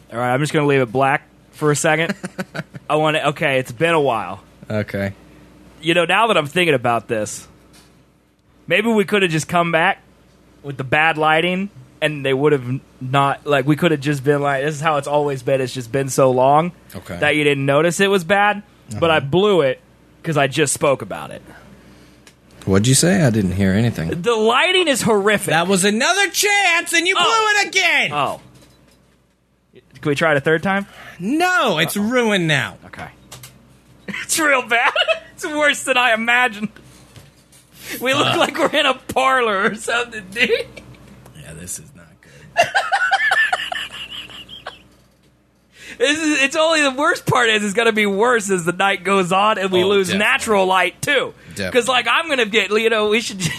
All right, I'm just going to leave it black for a second. Okay, it's been a while. Okay. You know, now that I'm thinking about this, maybe we could have just come back with the bad lighting, and they would have not, like, we could have just been like, this is how it's always been. It's just been so long that you didn't notice it was bad, but I blew it because I just spoke about it. What'd you say? I didn't hear anything. The lighting is horrific. That was another chance, and you blew it again! Oh. Can we try it a third time? No, it's ruined now. Okay. It's real bad. It's worse than I imagined. We look like we're in a parlor or something, dude. Yeah, this is not good. It's only the worst part is it's going to be worse as the night goes on and we lose definitely. natural light, too. Because, like, I'm going to get, you know, we should...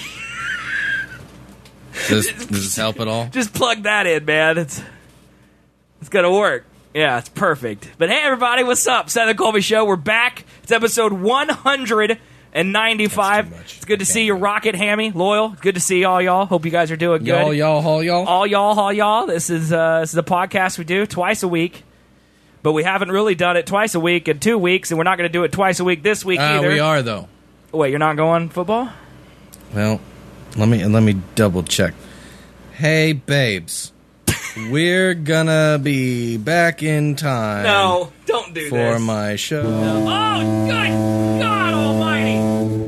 Does this help at all? Just plug that in, man. It's going to work. Yeah, it's perfect. But hey, everybody, what's up? Seth and Colby Show. We're back. It's episode 195. It's good to see you, Rocket Hammy, Loyal. Good to see all y'all. Hope you guys are doing good. All y'all. All y'all. This is a podcast we do twice a week. But we haven't really done it twice a week in 2 weeks, and we're not going to do it twice a week this week either. We are, though. Wait, you're not going football? Well, let me double check. Hey, babes. We're gonna be back in time. No, don't do for this. For my show. No. Oh, God almighty.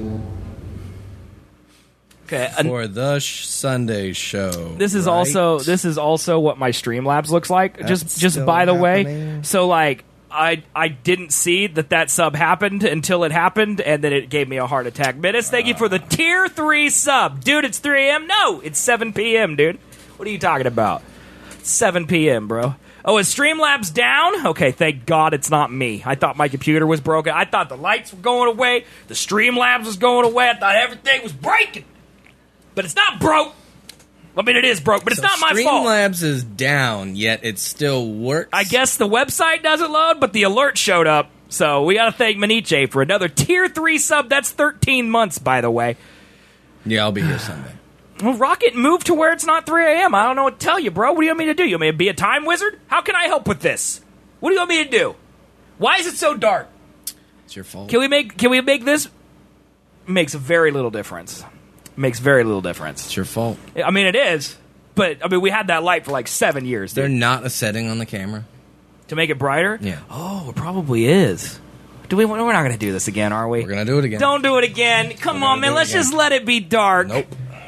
Okay. For the Sunday show. This is right? also what my Streamlabs looks like. That's just by the happening. way. So like I didn't see that sub happened until it happened, and then it gave me a heart attack. Minutes, thank you for the tier 3 sub. Dude, it's 3 a.m.? No, it's 7 p.m., dude. What are you talking about? 7 p.m., bro. Oh, is Streamlabs down? Okay, thank God it's not me. I thought my computer was broken. I thought the lights were going away. The Streamlabs was going away. I thought everything was breaking. But it's not broke. I mean, it is broke, but it's not my fault. Streamlabs is down, yet it still works. I guess the website doesn't load, but the alert showed up. So we got to thank Maniche for another tier 3 sub. That's 13 months, by the way. Yeah, I'll be here Sunday. Well, Rocket, move to where it's not 3 a.m. I don't know what to tell you, bro. What do you want me to do? You want me to be a time wizard? How can I help with this? What do you want me to do? Why is it so dark? It's your fault. Can we make this? Makes very little difference. Makes very little difference. It's your fault. I mean, it is. But, I mean, we had that light for like 7 years. They're not a setting on the camera. To make it brighter? Yeah. Oh, it probably is. We're not going to do this again, are we? We're going to do it again. Don't do it again. Come on, man. Let's just let it be dark. Nope.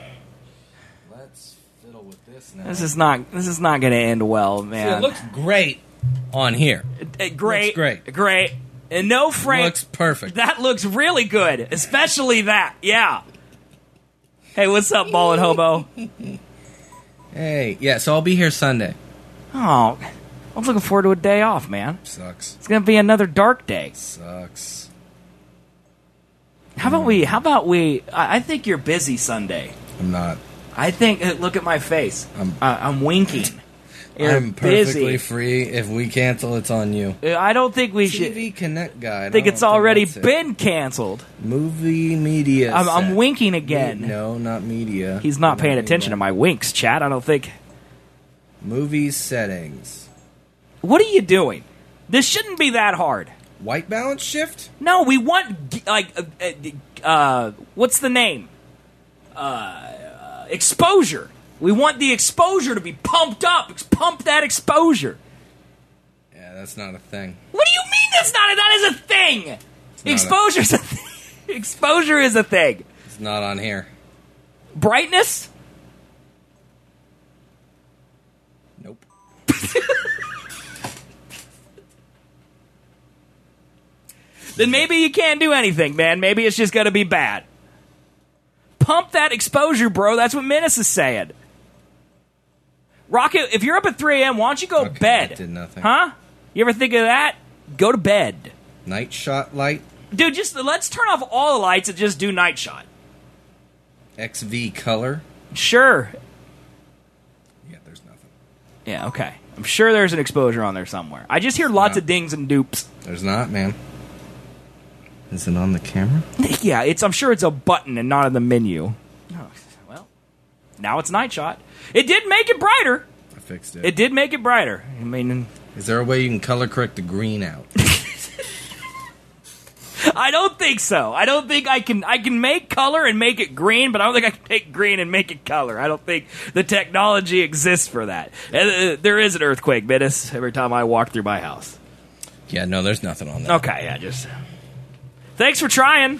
Let's fiddle with this now. This is not going to end well, man. See, it looks great on here. Great. Looks great. Great. And no frame. Looks perfect. That looks really good. Especially that. Yeah. Hey, what's up, Ballin' Hobo? Hey. Yeah, so I'll be here Sunday. Oh, I'm looking forward to a day off, man. Sucks. It's going to be another dark day. Sucks. How about we, I think you're busy Sunday. I'm not. I think, look at my face. I'm winking. I'm perfectly free. If we cancel, it's on you. I don't think we should. TV Connect guy. I think it's already been canceled. Movie media. I'm winking again. No, not media. He's not paying attention to my winks, chat. I don't think. Movie settings. What are you doing? This shouldn't be that hard. White balance shift? No, we want, like, what's the name? Exposure. We want the exposure to be pumped up. Pump that exposure. Yeah, that's not a thing. What do you mean that's not? That is a thing. Exposure's a thing. Exposure is a thing. It's not on here. Brightness? Nope. Then maybe you can't do anything, man. Maybe it's just going to be bad. Pump that exposure, bro. That's what Menace is saying. Rocket, if you're up at 3 a.m., why don't you go to bed? That did nothing. Huh? You ever think of that? Go to bed. Night shot light? Dude, just let's turn off all the lights and just do night shot. XV color? Sure. Yeah, there's nothing. Yeah, okay. I'm sure there's an exposure on there somewhere. I just hear lots of dings and dupes. There's not, man. Is it on the camera? Yeah, I'm sure it's a button and not in the menu. Oh, well, now it's night shot. It did make it brighter. I fixed it. It did make it brighter. I mean, Is there a way you can color correct the green out? I don't think so. I don't think I can make color and make it green, but I don't think I can take green and make it color. I don't think the technology exists for that. There is an earthquake, Menace, every time I walk through my house. Yeah, no, there's nothing on that. Okay, yeah, just... Thanks for trying.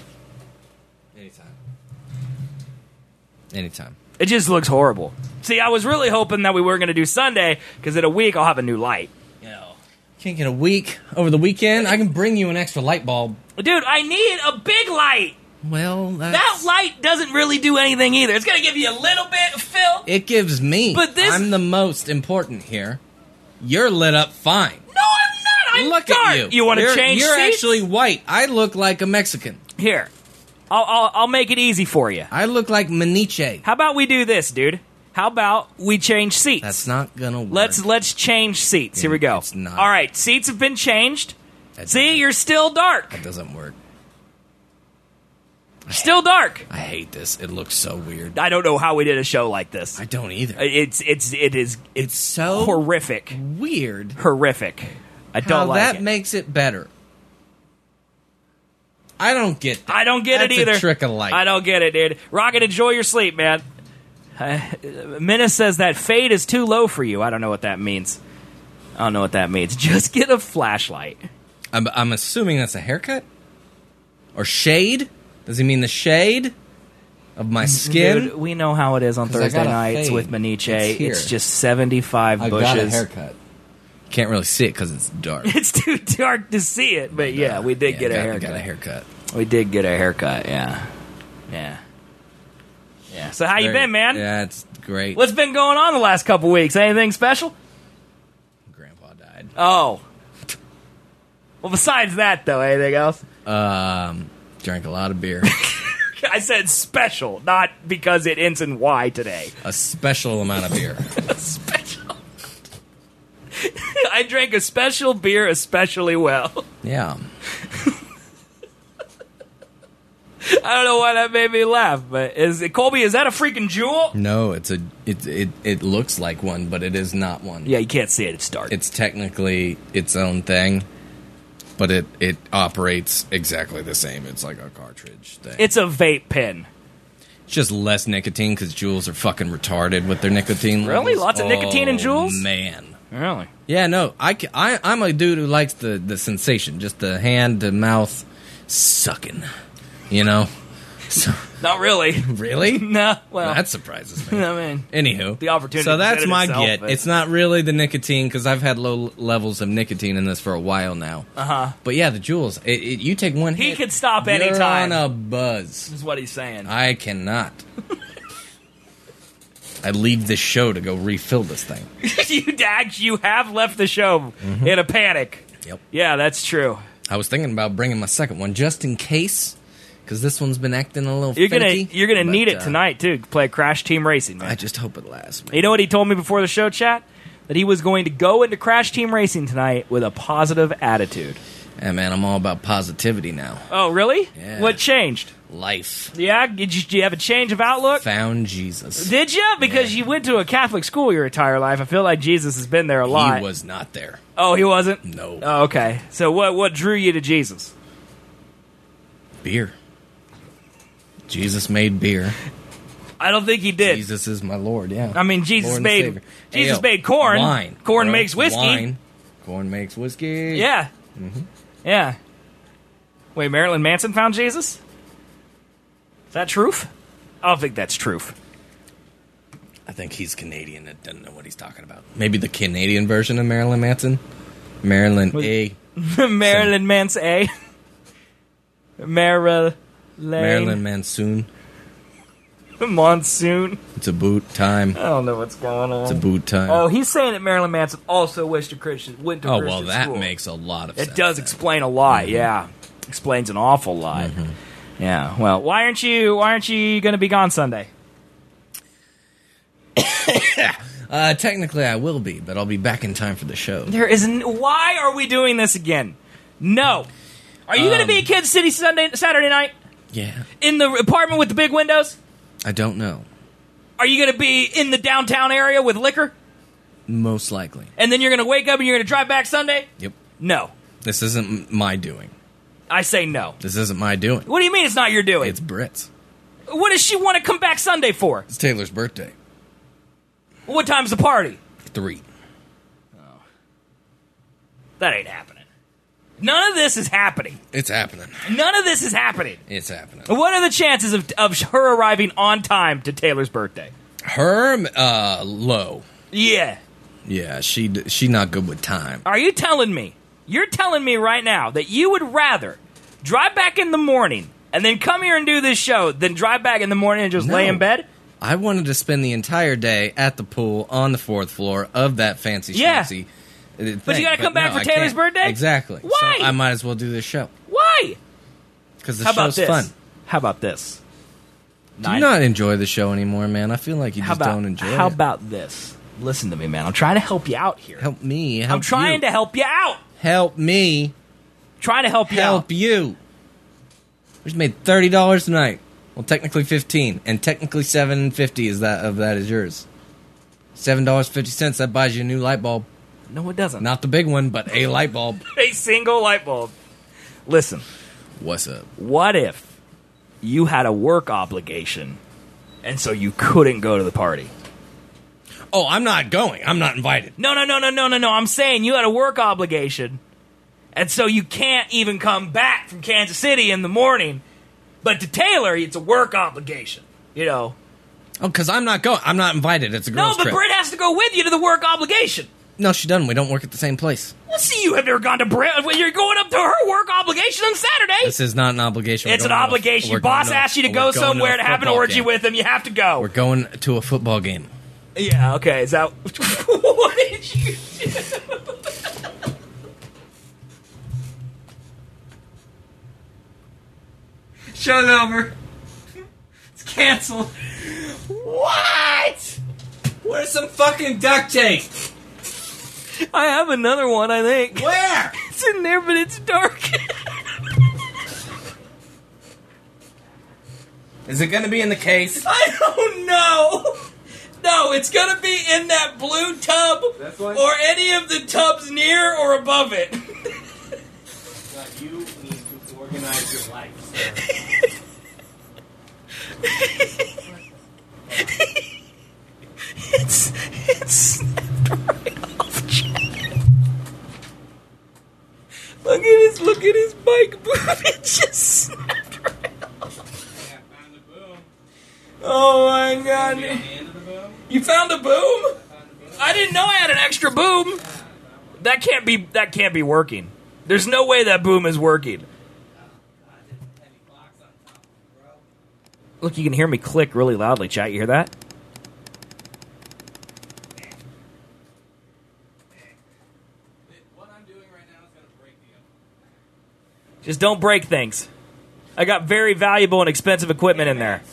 Anytime. It just looks horrible. See, I was really hoping that we were going to do Sunday, because in a week I'll have a new light. Can't get a week over the weekend. I can bring you an extra light bulb. Dude, I need a big light. Well, that light doesn't really do anything either. It's going to give you a little bit of fill. It gives me. But I'm the most important here. You're lit up fine. No, I'm not. I'm Look dark. at you. You want to change You're seats? actually white. I look like a Mexican. Here. I'll make it easy for you. I look like Maniche. How about we do this, dude? How about we change seats? That's not gonna work. Let's change seats. Here we go. It's not. All right, seats have been changed. See, you're still dark. That doesn't work. Still dark. I hate this. It looks so weird. I don't know how we did a show like this. I don't either. It's so horrific. Weird. Horrific. I don't like that it. makes it better. I don't get that. I don't get That's it either. A trick of light. I don't get it, dude. Rocket, enjoy your sleep, man. Menace says that fade is too low for you. I don't know what that means. I don't know what that means. Just get a flashlight. I'm assuming that's a haircut? Or shade? Does he mean the shade of my skin? Dude, we know how it is on Thursday nights with Maniche. It's just 75 bushes. I got a haircut. Can't really see it because it's dark. It's too dark to see it, but yeah, we did get a haircut. Got a haircut. We did get a haircut, yeah. So how you been, man? Yeah, it's great. What's been going on the last couple weeks? Anything special? Grandpa died. Oh. Well, besides that, though, anything else? Drank a lot of beer. I said special, not because it ends in Y today. A special amount of beer. A special. I drank a special beer especially well. Yeah. I don't know why that made me laugh, but Colby, is that a freaking jewel? No, it looks like one, but it is not one. Yeah, you can't see it. It's dark. It's technically its own thing, but it operates exactly the same. It's like a cartridge thing. It's a vape pen. It's just less nicotine because Juuls are fucking retarded with their nicotine levels. Really? Lots of nicotine in Juuls? Man. Really? Yeah, no. I'm a dude who likes the sensation, just the hand to mouth sucking. You know? So, not really. Really? No. Well, that surprises me. I mean, anywho, the opportunity. So that's my itself, get. But... It's not really the nicotine because I've had low levels of nicotine in this for a while now. But yeah, the Juuls. You take one hit. He could stop you're anytime. On a buzz. Is what he's saying. I cannot. I leave this show to go refill this thing. You have left the show in a panic. Yep. Yeah, that's true. I was thinking about bringing my second one just in case. Because this one's been acting a little finicky. You're gonna need it tonight, too. Play Crash Team Racing, man. I just hope it lasts, man. You know what he told me before the show, chat? That he was going to go into Crash Team Racing tonight with a positive attitude. Yeah, man, I'm all about positivity now. Oh, really? Yeah. What changed? Life. Yeah? Did you have a change of outlook? Found Jesus. Did you? Because you went to a Catholic school your entire life. I feel like Jesus has been there a lot. He was not there. Oh, he wasn't? No. Oh, okay. So what drew you to Jesus? Beer. Jesus made beer. I don't think he did. Jesus is my Lord, yeah. I mean, Jesus made corn. Wine. Corn makes whiskey. Wine. Corn makes whiskey. Yeah. Mm-hmm. Yeah. Wait, Marilyn Manson found Jesus? Is that truth? I don't think that's truth. I think he's Canadian and doesn't know what he's talking about. Maybe the Canadian version of Marilyn Manson? Marilyn A. Marilyn Manson A. Marilyn Monsoon. Monsoon. It's a boot time. I don't know what's going on. It's a boot time. Oh, he's saying that Marilyn Manson also went to Christian school. Well, that makes a lot of sense. It does explain a lot, yeah. Explains an awful lot. Yeah. Well, why aren't you going to be gone Sunday? Technically, I will be, but I'll be back in time for the show. Why are we doing this again? No. Are you going to be in Kansas City Saturday night? Yeah. In the apartment with the big windows? I don't know. Are you going to be in the downtown area with liquor? Most likely. And then you're going to wake up and you're going to drive back Sunday? Yep. No. This isn't my doing. I say no. This isn't my doing. What do you mean it's not your doing? It's Britt's. What does she want to come back Sunday for? It's Taylor's birthday. What time's the party? 3. That ain't happening. None of this is happening. It's happening. None of this is happening. It's happening. What are the chances of her arriving on time to Taylor's birthday? Her, low. Yeah. Yeah, she not good with time. Are you telling me? You're telling me right now that you would rather drive back in the morning and then come here and do this show than drive back in the morning and just lay in bed? I wanted to spend the entire day at the pool on the 4th floor of that fancy schmancy thing. But you got to come back for Taylor's birthday? Exactly. Why? So I might as well do this show. Why? Because the How about show's this? fun. How about this? Do you not enjoy the show anymore, man? I feel like you just don't enjoy it. How about this? Listen to me, man. I'm trying to help you out here. Help me. Help I'm trying to help you out. Help me. Trying to help you out. Help you. We just made $30 tonight. Well, technically 15, and technically $7.50 of that is yours. $7.50, that buys you a new light bulb. No, it doesn't. Not the big one, but a light bulb. A single light bulb. Listen. What's up? What if you had a work obligation, and so you couldn't go to the party? Oh, I'm not going. I'm not invited. No. I'm saying you had a work obligation, and so you can't even come back from Kansas City in the morning. But to Taylor, it's a work obligation, you know. Oh, because I'm not going. I'm not invited. It's a girl's trip. No, but Britt has to go with you to the work obligation. No, she doesn't. We don't work at the same place. Well, see, you have never gone to Britt. You're going up to her work obligation on Saturday. This is not an obligation. It's an obligation. Your boss asked you to go somewhere to have an orgy with him. You have to go. We're going to a football game. Yeah, okay. Is that... What did you do? Show's over. It's canceled. What? Where's some fucking duct tape? I have another one, I think. Where? It's in there, but it's dark. Is it going to be in the case? I don't know. No, it's going to be in that blue tub or any of the tubs near or above it. You need to organize your life, sir. It's snapped right off, Chad. Look at his bike boom. It just snapped right off. Yeah, I found the boom. Oh my god. The end of the boom? You found a boom? I didn't know I had an extra boom. That can't be working. There's no way that boom is working. Look, you can hear me click really loudly, chat. You hear that? What I'm doing right now is going to break the oven. Just don't break things. I got very valuable and expensive equipment in there.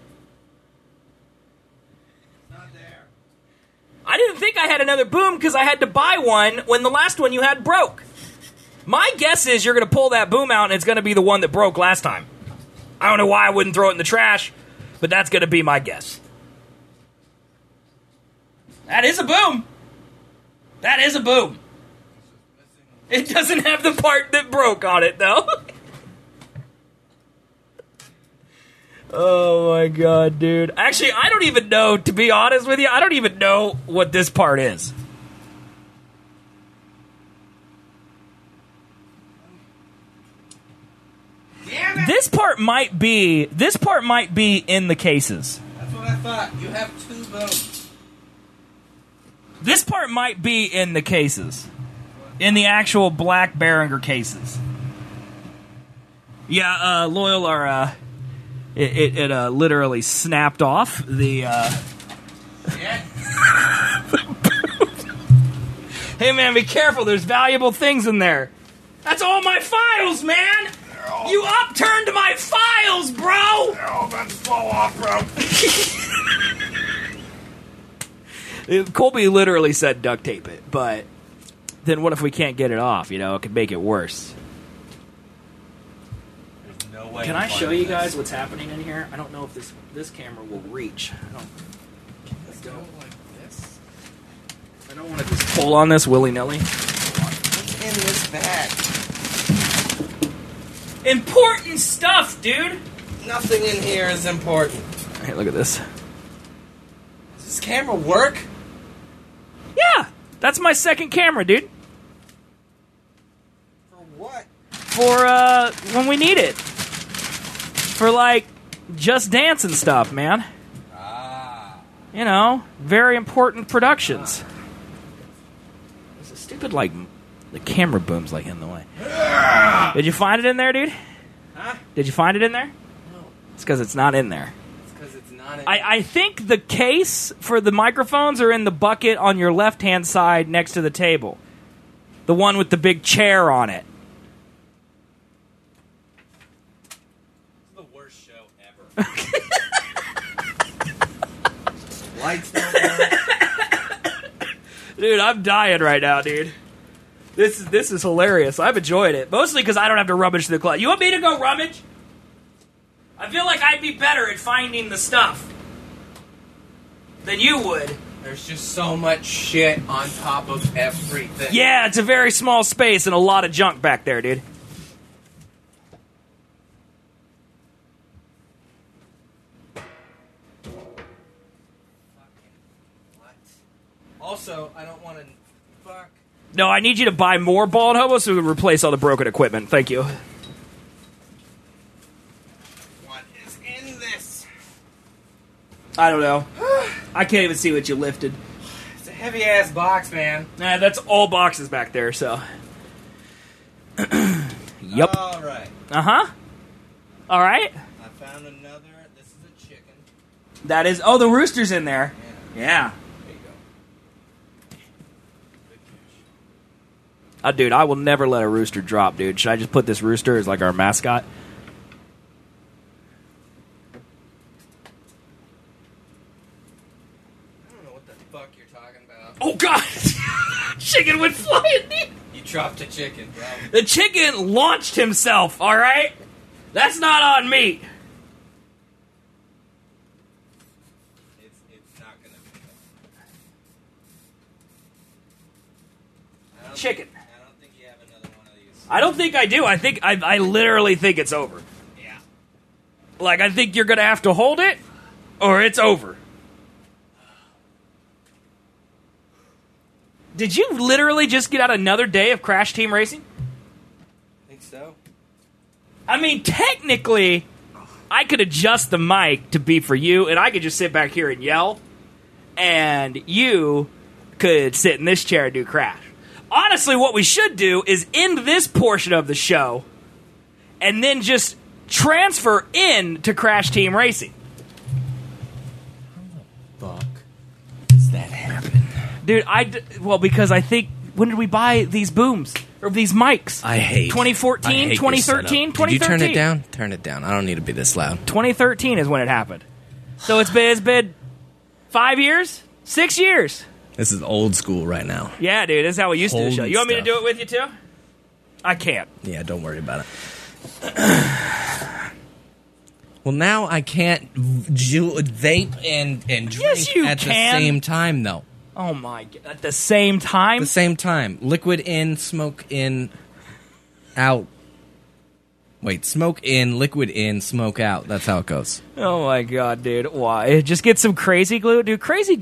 Not there. I didn't think I had another boom because I had to buy one when the last one you had broke. My guess is you're going to pull that boom out and it's going to be the one that broke last time. I don't know why I wouldn't throw it in the trash, but that's going to be my guess. That is a boom. That is a boom. It doesn't have the part that broke on it, though. Oh, my God, dude. Actually, I don't even know, to be honest with you, I don't even know what this part is. This part might be in the cases. That's what I thought. You have 2 booms. This part might be in the cases. In the actual black Behringer cases. Yeah, Loyal are, it literally snapped off the, Hey, man, be careful. There's valuable things in there. That's all my files, man! You upturned my files, bro! They're all about to fall off, bro. Colby literally said duct tape it, but then what if we can't get it off? You know, it could make it worse. There's no way. Can I show you guys what's happening in here? I don't know if this camera will reach. Let's go like this. I don't want to just pull on this willy-nilly. What's in this bag? Important stuff, dude! Nothing in here is important. Hey, look at this. Does this camera work? Yeah! That's my second camera, dude. For what? For, when we need it. For, like, Just Dance and stuff, man. You know, very important productions. There's a stupid, like, the camera boom's, like, in the way. Did you find it in there, dude? Huh? Did you find it in there? No. It's because it's not in there. It's because it's not in I think the case for the microphones are in the bucket on your left-hand side next to the table. The one with the big chair on it. It's the worst show ever. Lights don't work. Dude, I'm dying right now, dude. This is hilarious. I've enjoyed it. Mostly because I don't have to rummage through the closet. You want me to go rummage? I feel like I'd be better at finding the stuff than you would. There's just so much shit on top of everything. Yeah, it's a very small space and a lot of junk back there, dude. Also, I don't want to fuck. No, I need you to buy more ball and hobo so we can replace all the broken equipment. Thank you. What is in this? I don't know. I can't even see what you lifted. It's a heavy ass box, man. Nah, that's all boxes back there, so. Yup. All right. Uh-huh. All right. I found another. This is a chicken. That is... Oh, the rooster's in there. Yeah. There you go. Good fish. Dude, I will never let a rooster drop, dude. Should I just put this rooster as, like, our mascot? I don't know what the fuck you're talking about. Oh, God! Chicken went flying, dude. You dropped a chicken, bro. The chicken launched himself, all right? That's not on me. It's not gonna be. Chicken. I don't think you have another one of these. I don't think I do. I literally think it's over. Yeah. Like, I think you're going to have to hold it, or it's over. Did you literally just get out another day of Crash Team Racing? I think so. I mean, technically, I could adjust the mic to be for you, and I could just sit back here and yell, and you could sit in this chair and do Crash. Honestly, what we should do is end this portion of the show, and then just transfer in to Crash Team Racing. Fuck. Does that happen? Dude, well, because I think, when did we buy these booms? Or these mics? I hate 2014, I hate 2013, this setup. Did you 2013. turn it down? Turn it down. I don't need to be this loud. 2013 is when it happened. So it's been 5 years? 6 years. This is old school right now. Yeah, dude, this is how we used to do the show. Holy You want me to stuff. do it with you, too? I can't. Yeah, don't worry about it. Well, now I can't vape and drink Yes, you at can. the same time, though. Oh, my God. At the same time? The same time. Liquid in, smoke in, out. Wait, smoke in, liquid in, smoke out. That's how it goes. Oh, my God, dude. Why? Just get some crazy glue? Dude, crazy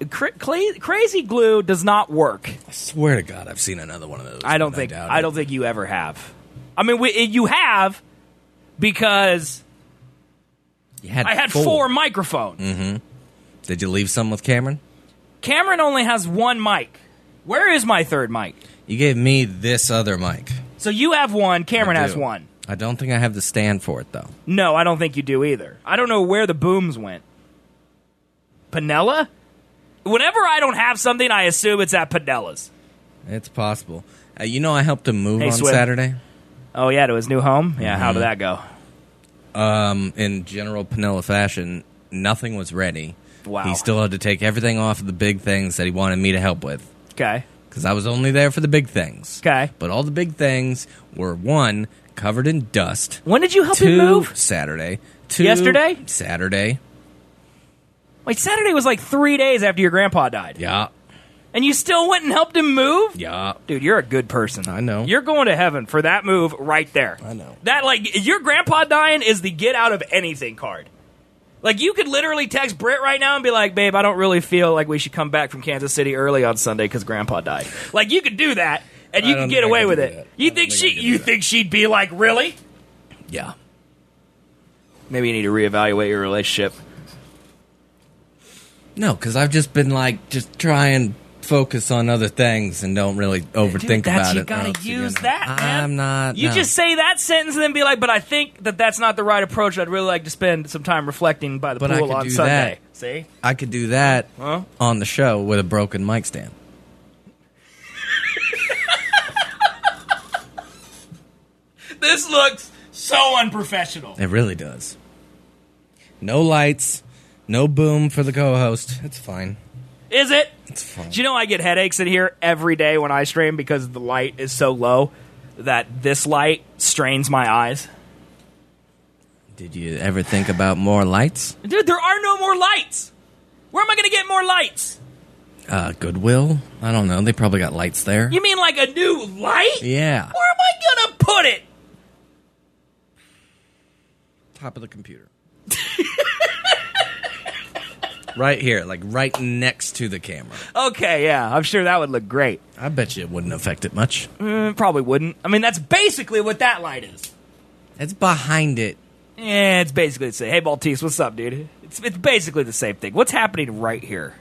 glue does not work. I swear to God, I've seen another one of those. I don't think you ever have. I mean, you have because I had four microphones. Mm-hmm. Did you leave some with Cameron? Cameron only has one mic. Where is my third mic? You gave me this other mic. So you have one, Cameron I has do. one. I don't think I have the stand for it, though. No, I don't think you do either. I don't know where the booms went. Panella? Whenever I don't have something, I assume it's at Panella's. It's possible. You know I helped him move on Swim. Saturday? Oh, yeah, to his new home? Yeah, how did that go? In general Panella fashion, nothing was ready. Wow. He still had to take everything off of the big things that he wanted me to help with. Okay. Because I was only there for the big things. Okay. But all the big things were, 1, covered in dust. When did you help 2, him move? Saturday. 2, Yesterday? Saturday. Wait, Saturday was like 3 days after your grandpa died. Yeah. And you still went and helped him move? Yeah. Dude, you're a good person. I know. You're going to heaven for that move right there. I know. That, like, your grandpa dying is the get out of anything card. Like, you could literally text Britt right now and be like, babe, I don't really feel like we should come back from Kansas City early on Sunday because grandpa died. Like, you could do that, and you can get away with it. You think she'd be like, really? Yeah. Maybe you need to reevaluate your relationship. No, because I've just been like, just try and focus on other things and don't really overthink about You it. gotta use that, man. I'm not. You no. just say that sentence and then be like, but I think that that's not the right approach. I'd really like to spend some time reflecting by the But I pool could on do Sunday. that. See? I could do that Huh? on the show with a broken mic stand. This looks so unprofessional. It really does. No lights, no boom for the co-host. It's fine. Is it? It's fine. Do you know I get headaches in here every day when I stream because the light is so low that this light strains my eyes? Did you ever think about more lights? Dude, there are no more lights. Where am I going to get more lights? Goodwill? I don't know. They probably got lights there. You mean like a new light? Yeah. Where am I going to put it? Top of the computer. Right here, like right next to the camera. Okay, yeah, I'm sure that would look great. I bet you it wouldn't affect it much. Probably wouldn't. I mean, that's basically what that light is. It's behind it. Yeah, it's basically the same. Hey, Maltese, what's up, dude? It's basically the same thing. What's happening right here?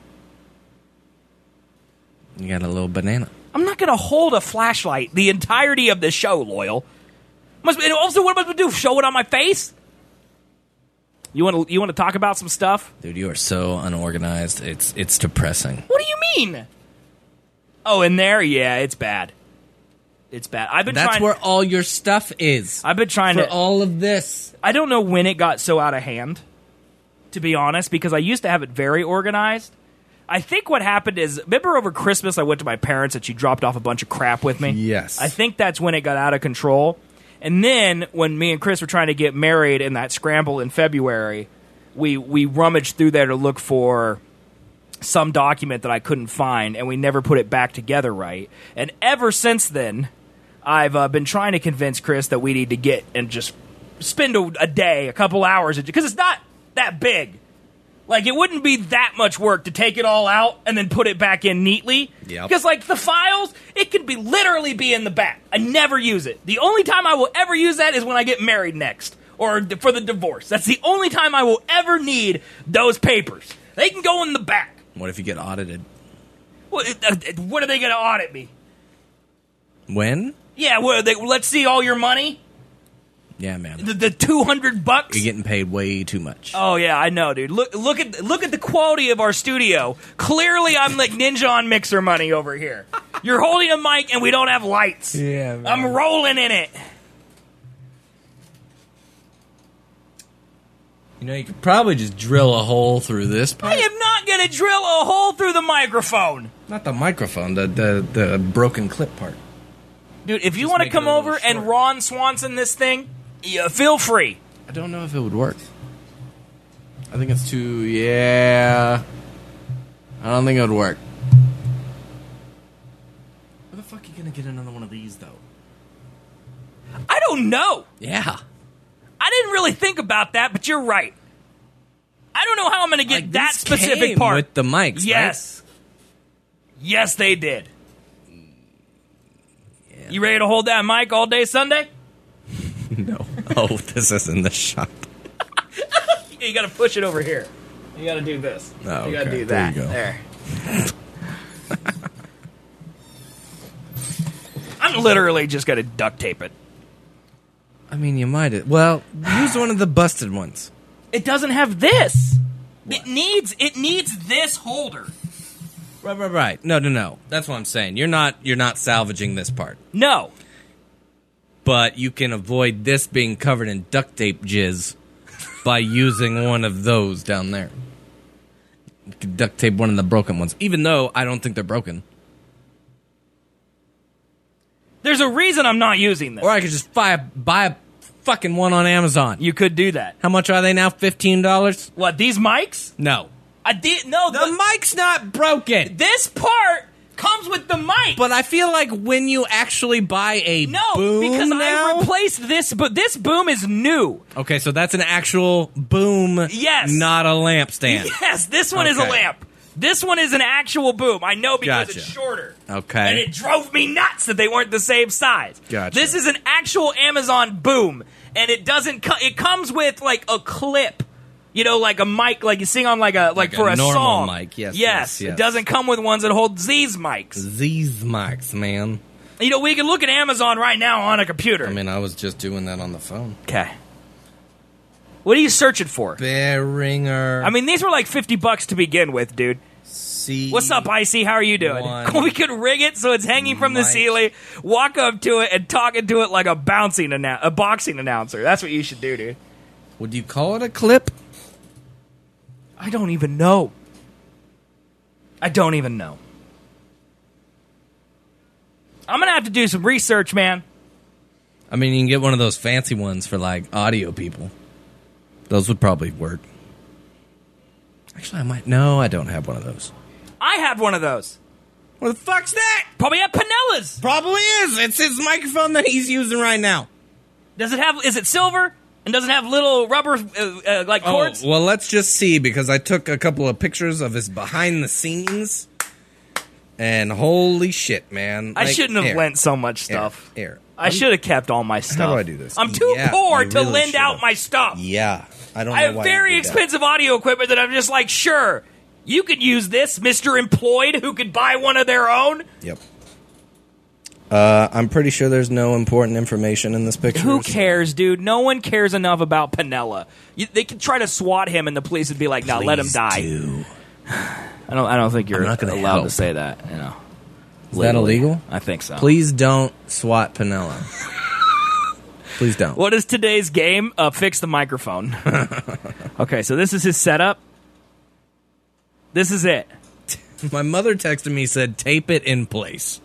You got a little banana. I'm not going to hold a flashlight the entirety of the show, Loyal. And also, what am I supposed to do? Show it on my face? You want to talk about some stuff? Dude, you are so unorganized. It's depressing. What do you mean? Oh, in there? Yeah, it's bad. It's bad. That's where all your stuff is. I've been trying for to... all of this. I don't know when it got so out of hand, to be honest, because I used to have it very organized. I think what happened is, remember over Christmas I went to my parents and she dropped off a bunch of crap with me? Yes. I think that's when it got out of control. And then, when me and Chris were trying to get married in that scramble in February, we rummaged through there to look for some document that I couldn't find, and we never put it back together right. And ever since then, I've been trying to convince Chris that we need to get and just spend a day, a couple hours, because it's not that big. Like, it wouldn't be that much work to take it all out and then put it back in neatly. Yep. Because, like, the files, it could literally be in the back. I never use it. The only time I will ever use that is when I get married next. Or for the divorce. That's the only time I will ever need those papers. They can go in the back. What if you get audited? What are they going to audit me? When? Yeah, let's see all your money. Yeah, man. The $200. You're getting paid way too much. Oh yeah, I know, dude. Look at the quality of our studio. Clearly, I'm like Ninja on mixer money over here. You're holding a mic and we don't have lights. Yeah, man. I'm rolling in it. You know, you could probably just drill a hole through this I pipe. am not gonna drill a hole through the microphone, Not the microphone, the broken clip part. dude. If you Just want to make it come a little over and short. Ron Swanson this thing, yeah, feel free. I don't know if it would work. I think it's too... Yeah. I don't think it would work. Where the fuck are you gonna get another one of these, though? I don't know. Yeah. I didn't really think about that, but you're right. I don't know how I'm gonna get Like, that these specific came part with the mics, Yes. Yes, they did. Yeah. You ready to hold that mic all day Sunday? right? No. Oh, this is in the shop. You gotta push it over here. You gotta do this. Oh, You gotta okay. do There that. you go. There. I'm literally just gonna duct tape it. I mean, you might... Well, use one of the busted ones. It doesn't have this. It needs this holder. Right. No. That's what I'm saying. You're not salvaging this part. No. But you can avoid this being covered in duct tape jizz by using one of those down there. You can duct tape one of the broken ones, even though I don't think they're broken. There's a reason I'm not using this. Or I could just buy a fucking one on Amazon. You could do that. How much are they now? $15? What, these mics? No. I did no. The mic's not broken. This part comes with the mic. But I feel like when you actually buy a boom because now, I replaced this, but this boom is new. okay, so that's an actual boom, Yes. not a lampstand. Yes, this one is a Okay. lamp. This one is an actual boom. I know because Gotcha. it's shorter. Okay. And it drove me nuts that they weren't the same size. Gotcha. This is an actual Amazon boom, and it doesn't. It comes with like a clip. You know, like a mic, like you sing on like Like for a a normal song. mic, yes, yes. yes. It doesn't come with ones that hold these mics. These mics, man. You know, we can look at Amazon right now on a computer. I mean, I was just doing that on the phone. Okay. What are you searching for? Behringer. I mean, these were like $50 to begin with, dude. C. What's up, Icy? How are you doing? One. We could rig it so it's hanging from the Mic. ceiling, walk up to it, and talking to it like a boxing announcer. That's what you should do, dude. Would you call it a clip? I don't even know. I'm gonna have to do some research, man. I mean, you can get one of those fancy ones for like audio people. Those would probably work. Actually, I might. No, I don't have one of those. I had one of those. What the fuck's that? Probably at Pinella's. Probably is. It's his microphone that he's using right now. Does it have? Is it silver? And does it have little rubber like cords? Oh, well, let's just see, because I took a couple of pictures of his behind the scenes, and holy shit, man! I Like, shouldn't have here, lent so much stuff. Here. I should have kept all my stuff. do I do this? I'm too Yeah, poor you to really lend out should've. my stuff. Yeah, I don't. I know have why very you did that. expensive audio equipment that I'm just like, sure, you could use this, Mr. Employed, who could buy one of their own. Yep. I'm pretty sure there's no important information in this picture. Who cares, dude? No one cares enough about Pinella. They could try to swat him, and the police would be like, "No, let him die." I don't think you're I'm not gonna allowed help. to say that. You know, Is that legally. illegal? I think so. Please don't swat Pinella. Please don't. What is today's game? Fix the microphone. Okay, so this is his setup. This is it. My mother texted me, said, tape it in place.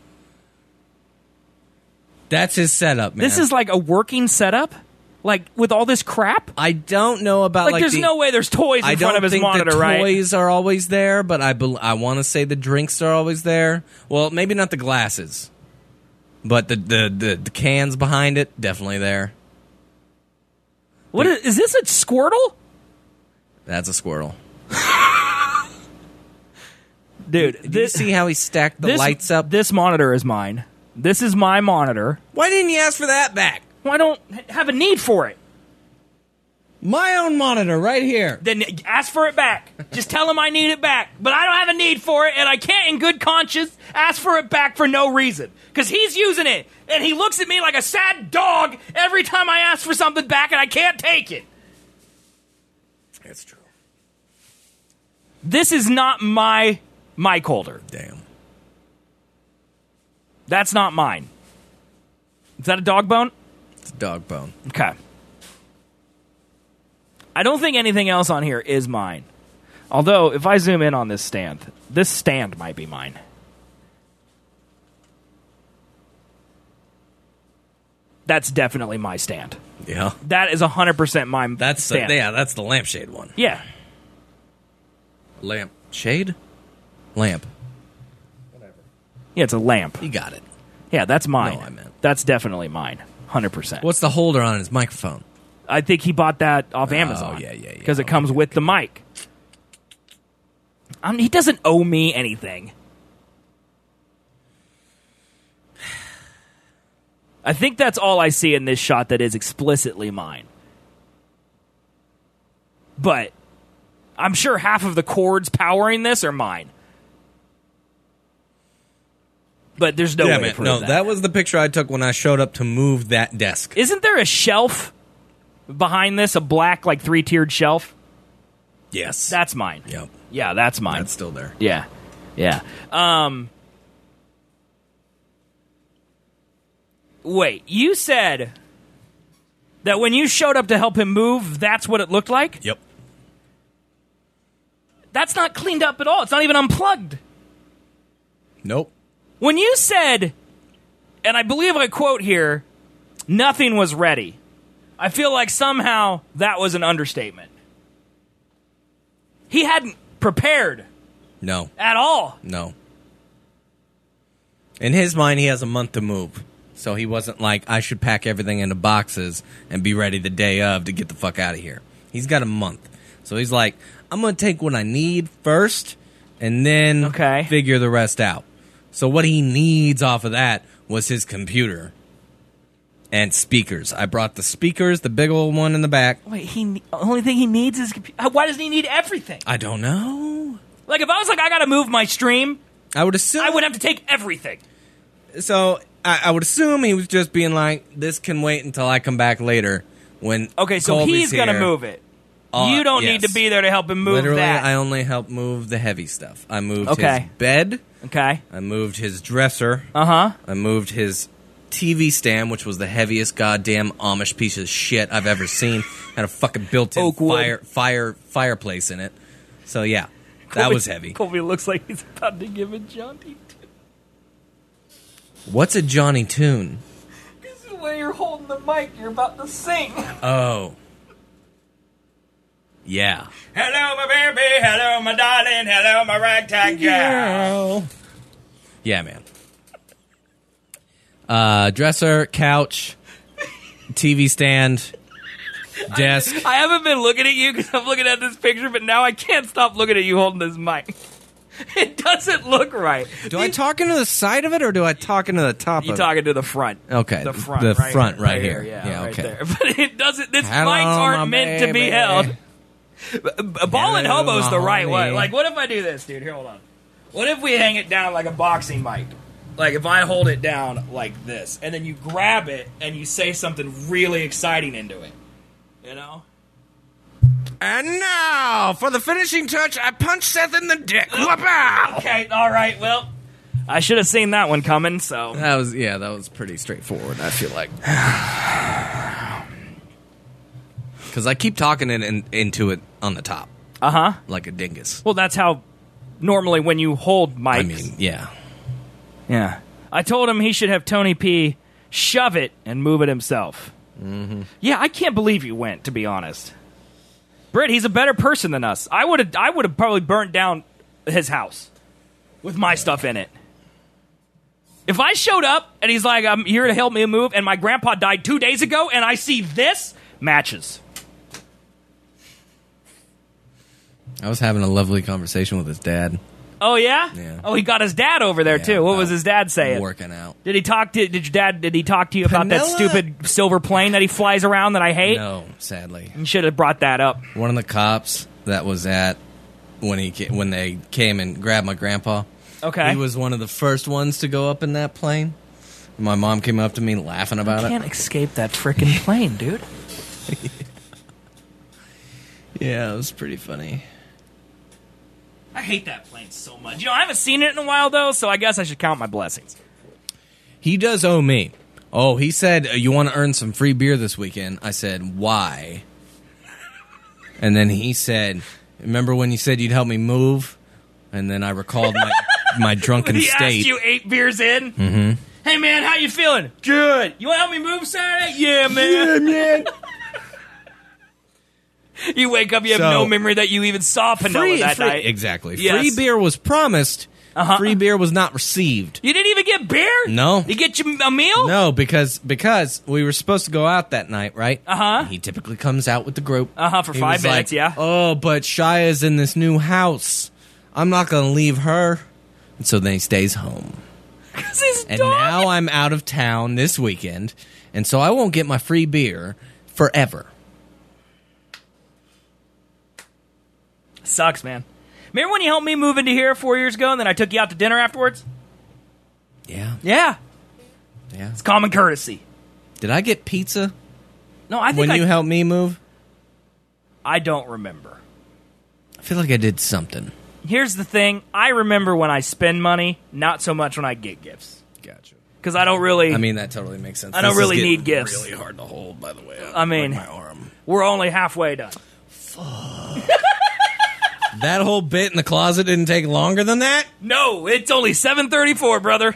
That's his setup, man. This is like a working setup, like with all this crap. I don't know about Like, there's no way there's toys in front of his monitor, the right? toys are always there, but I want to say the drinks are always there. Well, maybe not the glasses, but the cans behind it, definitely there. What is this? A Squirtle, That's a squirrel. dude? Do you see how he stacked the lights up? This monitor is mine. This is my monitor. Why didn't you ask for that back? Well, I don't have a need for it. My own monitor right here. Then ask for it back. Just tell him I need it back. But I don't have a need for it, and I can't, in good conscience, ask for it back for no reason. Because he's using it, and he looks at me like a sad dog every time I ask for something back, and I can't take it. It's true. This is not my mic holder. Damn. That's not mine. Is that a dog bone? It's a dog bone. Okay. I don't think anything else on here is mine. Although, if I zoom in on this stand might be mine. That's definitely my stand. Yeah. That is 100% my That's stand. that's the lampshade one. Yeah. Lamp shade? Lamp. Yeah, it's a lamp. You got it. Yeah, that's mine. No, I meant- That's definitely mine. 100%. What's the holder on his microphone? I think he bought that off Amazon. yeah. Because it comes with the mic. He doesn't owe me anything. I think that's all I see in this shot that is explicitly mine. But I'm sure half of the cords powering this are mine. But there's no way to prove that. That was the picture I took when I showed up to move that desk. Isn't there a shelf behind this? A black, like, 3-tiered shelf? Yes. That's mine. Yep. Yeah, that's mine. That's still there. Yeah. Yeah. Wait, you said that when you showed up to help him move, that's what it looked like? Yep. That's not cleaned up at all. It's not even unplugged. Nope. When you said, and I believe I quote here, nothing was ready, I feel like somehow that was an understatement. He hadn't prepared No. at all. No. In his mind, he has a month to move. So he wasn't like, I should pack everything into boxes and be ready the day of to get the fuck out of here. He's got a month. So he's like, I'm going to take what I need first and then figure the rest out. So what he needs off of that was his computer and speakers. I brought the speakers, the big old one in the back. Wait, the only thing he needs is computer. Why doesn't he need everything? I don't know. Like, if I was like, I got to move my stream, I would assume I would have to take everything. So I would assume he was just being like, this can wait until I come back later when Okay, so Colby's he's going to here. move it. You don't need to be there to help him move Literally, that. I only helped move the heavy stuff. I moved his Okay. bed. Okay. I moved his dresser. Uh-huh. I moved his TV stand, which was the heaviest goddamn Amish piece of shit I've ever seen. Had a fucking built-in Oakwood. fireplace in it. So yeah, that was heavy. Colby looks like he's about to give a Johnny. What's a Johnny tune? This is the way you're holding the mic. You're about to sing. Oh. Yeah. Hello, my baby. Hello, my darling. Hello, my ragtag girl. Yeah, man. Dresser, couch, TV stand, desk. I haven't been looking at you because I'm looking at this picture, but now I can't stop looking at you holding this mic. It doesn't look right. Do I talk into the side of it or do I talk into the top You're of it? talking to the front. Okay. The front. The right front here, right here. Yeah, right okay. there. But it doesn't. These Hello, mics aren't my meant to be baby. held. Ball and Hello, hobo's the right way. honey. Like, what if I do this, dude? Here, hold on. What if we hang it down like a boxing mic? Like, if I hold it down like this, and then you grab it and you say something really exciting into it. You know? And now, for the finishing touch, I punch Seth in the dick. Whoop-ow! Okay, all right, well, I should have seen that one coming, so. That was pretty straightforward, I feel like. Because I keep talking into it on the top. Uh-huh. Like a dingus. Well, that's how normally when you hold mics. I mean, yeah. Yeah. I told him he should have Tony P shove it and move it himself. Mm-hmm. Yeah, I can't believe you went, to be honest. Britt, he's a better person than us. I would have probably burnt down his house with my stuff in it. If I showed up and he's like, I'm here to help me move, and my grandpa died 2 days ago, and I see this, matches. I was having a lovely conversation with his dad. Oh, yeah? Yeah. Oh, he got his dad over there, too. What was his dad saying? Working out. Did he talk to you about that Panella? stupid silver plane that he flies around that I hate? No, sadly. You should have brought that up. One of the cops that was at when they came and grabbed my grandpa. Okay. He was one of the first ones to go up in that plane. My mom came up to me laughing about I can't escape that frickin' plane, dude. it. Yeah, it was pretty funny. I hate that plane so much. You know, I haven't seen it in a while, though, so I guess I should count my blessings. He does owe me. Oh, he said, you want to earn some free beer this weekend? I said, why? And then he said, remember when you said you'd help me move? And then I recalled my drunken He state. asked you 8 beers in? Mm-hmm. Hey, man, how you feeling? Good. You want to help me move Saturday? Yeah, man. Yeah, man. You wake up, you have no memory that you even saw Panella that night. Exactly. Yes. Free beer was promised. Free beer was not received. You didn't even get beer? No. You get you a meal? No, because we were supposed to go out that night, right? Uh-huh. He typically comes out with the group. For He 5 was minutes, like, yeah. Oh, but Shia's in this new house. I'm not going to leave her. And so then he stays home. And now I'm out of town this weekend, and so I won't get my free beer forever. Sucks, man. Remember when you helped me move into here 4 years ago, and then I took you out to dinner afterwards? Yeah. Yeah. Yeah. It's common courtesy. Did I get pizza No, I think when you helped me move? I don't remember. I feel like I did something. Here's the thing. I remember when I spend money, not so much when I get gifts. Gotcha. Because I don't really... I mean, that totally makes sense. I don't This is really getting need gifts. really hard to hold, by the way. I mean, my arm. we're only halfway done. That whole bit in the closet didn't take longer than that? No, it's only 7:34, brother.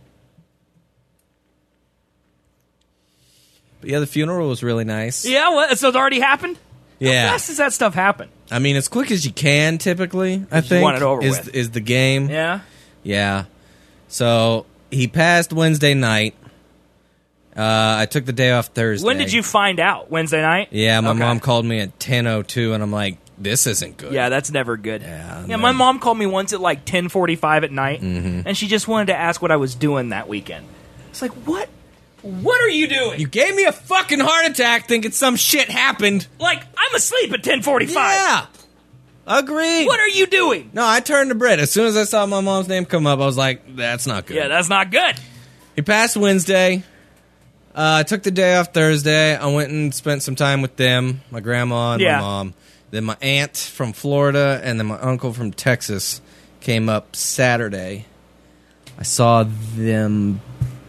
But yeah, the funeral was really nice. Yeah, what? So it's already happened? Yeah. How fast does that stuff happen? I mean, as quick as you can, typically, I You think, want it over with. is the game. Yeah? Yeah. So, he passed Wednesday night. I took the day off Thursday. When did you find out? Wednesday night? Yeah, my Okay. mom called me at 10:02, and I'm like, this isn't good. Yeah, that's never good. Yeah, my mom called me once at like 10:45 at night, and she just wanted to ask what I was doing that weekend. It's like, what? What are you doing? You gave me a fucking heart attack thinking some shit happened. Like, I'm asleep at 10:45. Yeah. Agreed. What are you doing? No, I turned to Britt. As soon as I saw my mom's name come up, I was like, that's not good. Yeah, that's not good. He passed Wednesday. I took the day off Thursday. I went and spent some time with them, my grandma and Yeah. my mom. Then my aunt from Florida and then my uncle from Texas came up Saturday. I saw them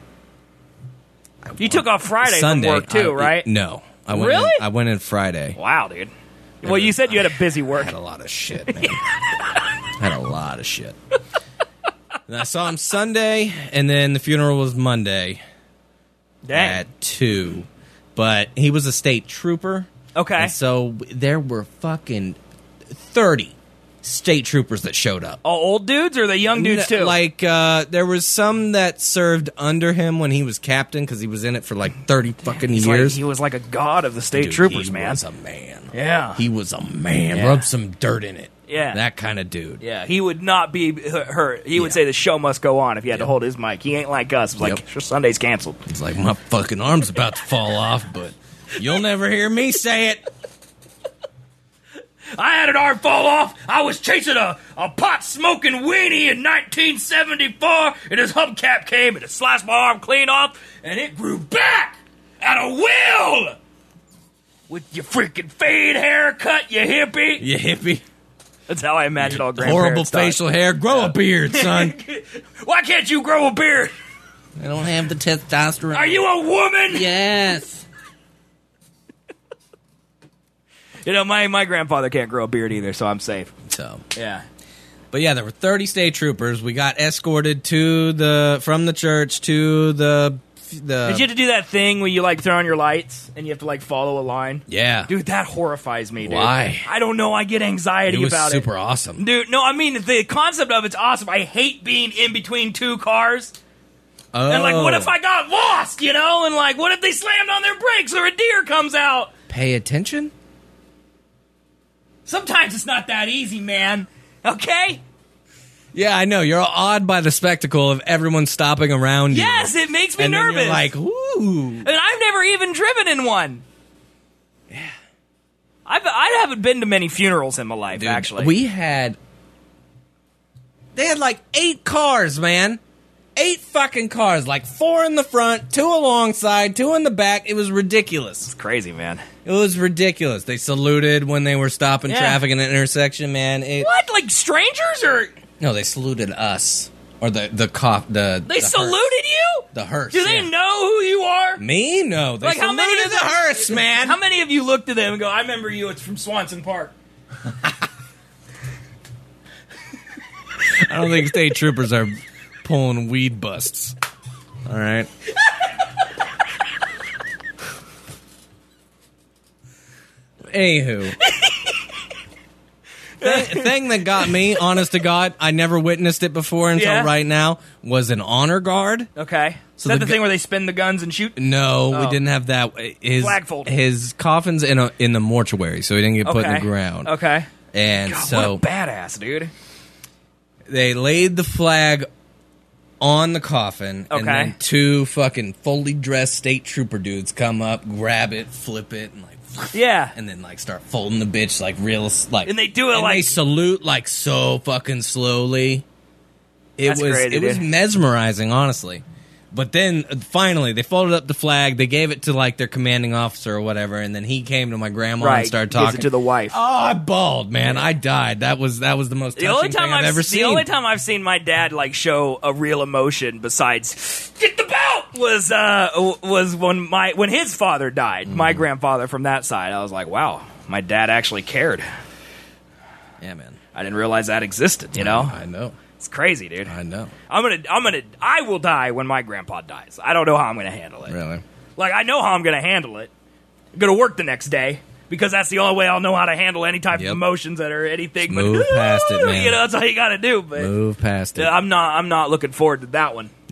You took off Friday Sunday. from work too, right? No. I went Really? I went in Friday. Wow, dude. Well, you said you had a busy I work. had a lot of shit, man. Had a lot of shit. And I saw him Sunday, and then the funeral was Monday Dang. at 2. But he was a state trooper. Okay. And so there were fucking 30 state troopers that showed up. Oh, old dudes or the young dudes too? Like, there was some that served under him when he was captain because he was in it for like 30 fucking He's years. like, he was like a god of the state Dude, troopers, he man. was a man. Yeah. He was a man. Yeah. Rub some dirt in it. Yeah. That kind of dude. Yeah, he would not be hurt. He would Yeah. say the show must go on if he had to hold his mic. He ain't like us. It's like, Yep. sure, Sunday's canceled. It's like, my fucking arm's about to fall off, but you'll never hear me say it. I had an arm fall off. I was chasing a pot-smoking weenie in 1974, and his hubcap came and it sliced my arm clean off, and it grew back at a will! With your freaking fade haircut, you hippie. You hippie. That's how I imagine all grandparents Horrible die. facial hair. Grow a beard, son. Why can't you grow a beard? I don't have the testosterone. Are you a woman? Yes. You know, my grandfather can't grow a beard either, so I'm safe. So, Yeah. but yeah, there were 30 state troopers. We got escorted from the church to the. Did you have to do that thing where you like turn on your lights and you have to like follow a line? Yeah. Dude, that horrifies me, dude. Why? I don't know. I get anxiety It was about super it. awesome. Dude, no, I mean, the concept of it's awesome. I hate being in between two cars. Oh. And like, what if I got lost, you know? And like, what if they slammed on their brakes or a deer comes out? Pay attention? Sometimes it's not that easy, man. Okay? Yeah, I know. You're awed by the spectacle of everyone stopping around you. Yes, it makes me and nervous. Then you're like, ooh. And I've never even driven in one. Yeah. I haven't been to many funerals in my life, Dude, actually. They had like 8 cars, man. 8 fucking cars. Like 4 in the front, 2 alongside, 2 in the back. It was ridiculous. It's crazy, man. It was ridiculous. They saluted when they were stopping Yeah. traffic in an intersection, man. What? Like strangers or No, they saluted us. Or the cop. they saluted you? The hearse. Do they yeah. know who you are? Me? No. They Like how many saluted of the hearse, man. How many of you looked at them and go, "I remember you. It's from Swanson Park." I don't think state troopers are pulling weed busts. All right. Anywho. Thing that got me, honest to God, I never witnessed it before until Yeah? right now, was an honor guard. Okay. So Is that the the thing where they spin the guns and shoot? No, we Oh. didn't have that. Flag folding. His coffin's in the mortuary, so he didn't get put in the Okay. ground. Okay. And God, so what a badass, dude. they laid the flag on the coffin, and Okay. then 2 fucking fully dressed state trooper dudes come up, grab it, flip it, and like, Yeah. and then like start folding the bitch like real, like, And they do it and like- they salute like so fucking slowly. That's crazy, it was dude. mesmerizing, honestly. But then finally, they folded up the flag. They gave it to like their commanding officer or whatever, and then he came to my grandma Right. and started Gives talking it to the wife. Oh, I bawled, man! I died. That was the most The only touching time thing I've ever seen. The only time I've seen my dad like show a real emotion besides "get the belt" was when his father died. My grandfather from that side. I was like, wow, my dad actually cared. Yeah, man. I didn't realize that existed. You know, I know. it's crazy, dude. I know. I will die when my grandpa dies. I don't know how I'm gonna handle it. Really. Like I know how I'm gonna handle it. I'm gonna work the next day. Because that's the only way I'll know how to handle any type Yep. of emotions that are anything. Move past it, man. You know, that's all you got to do. But Move past it. I'm not looking forward to that one.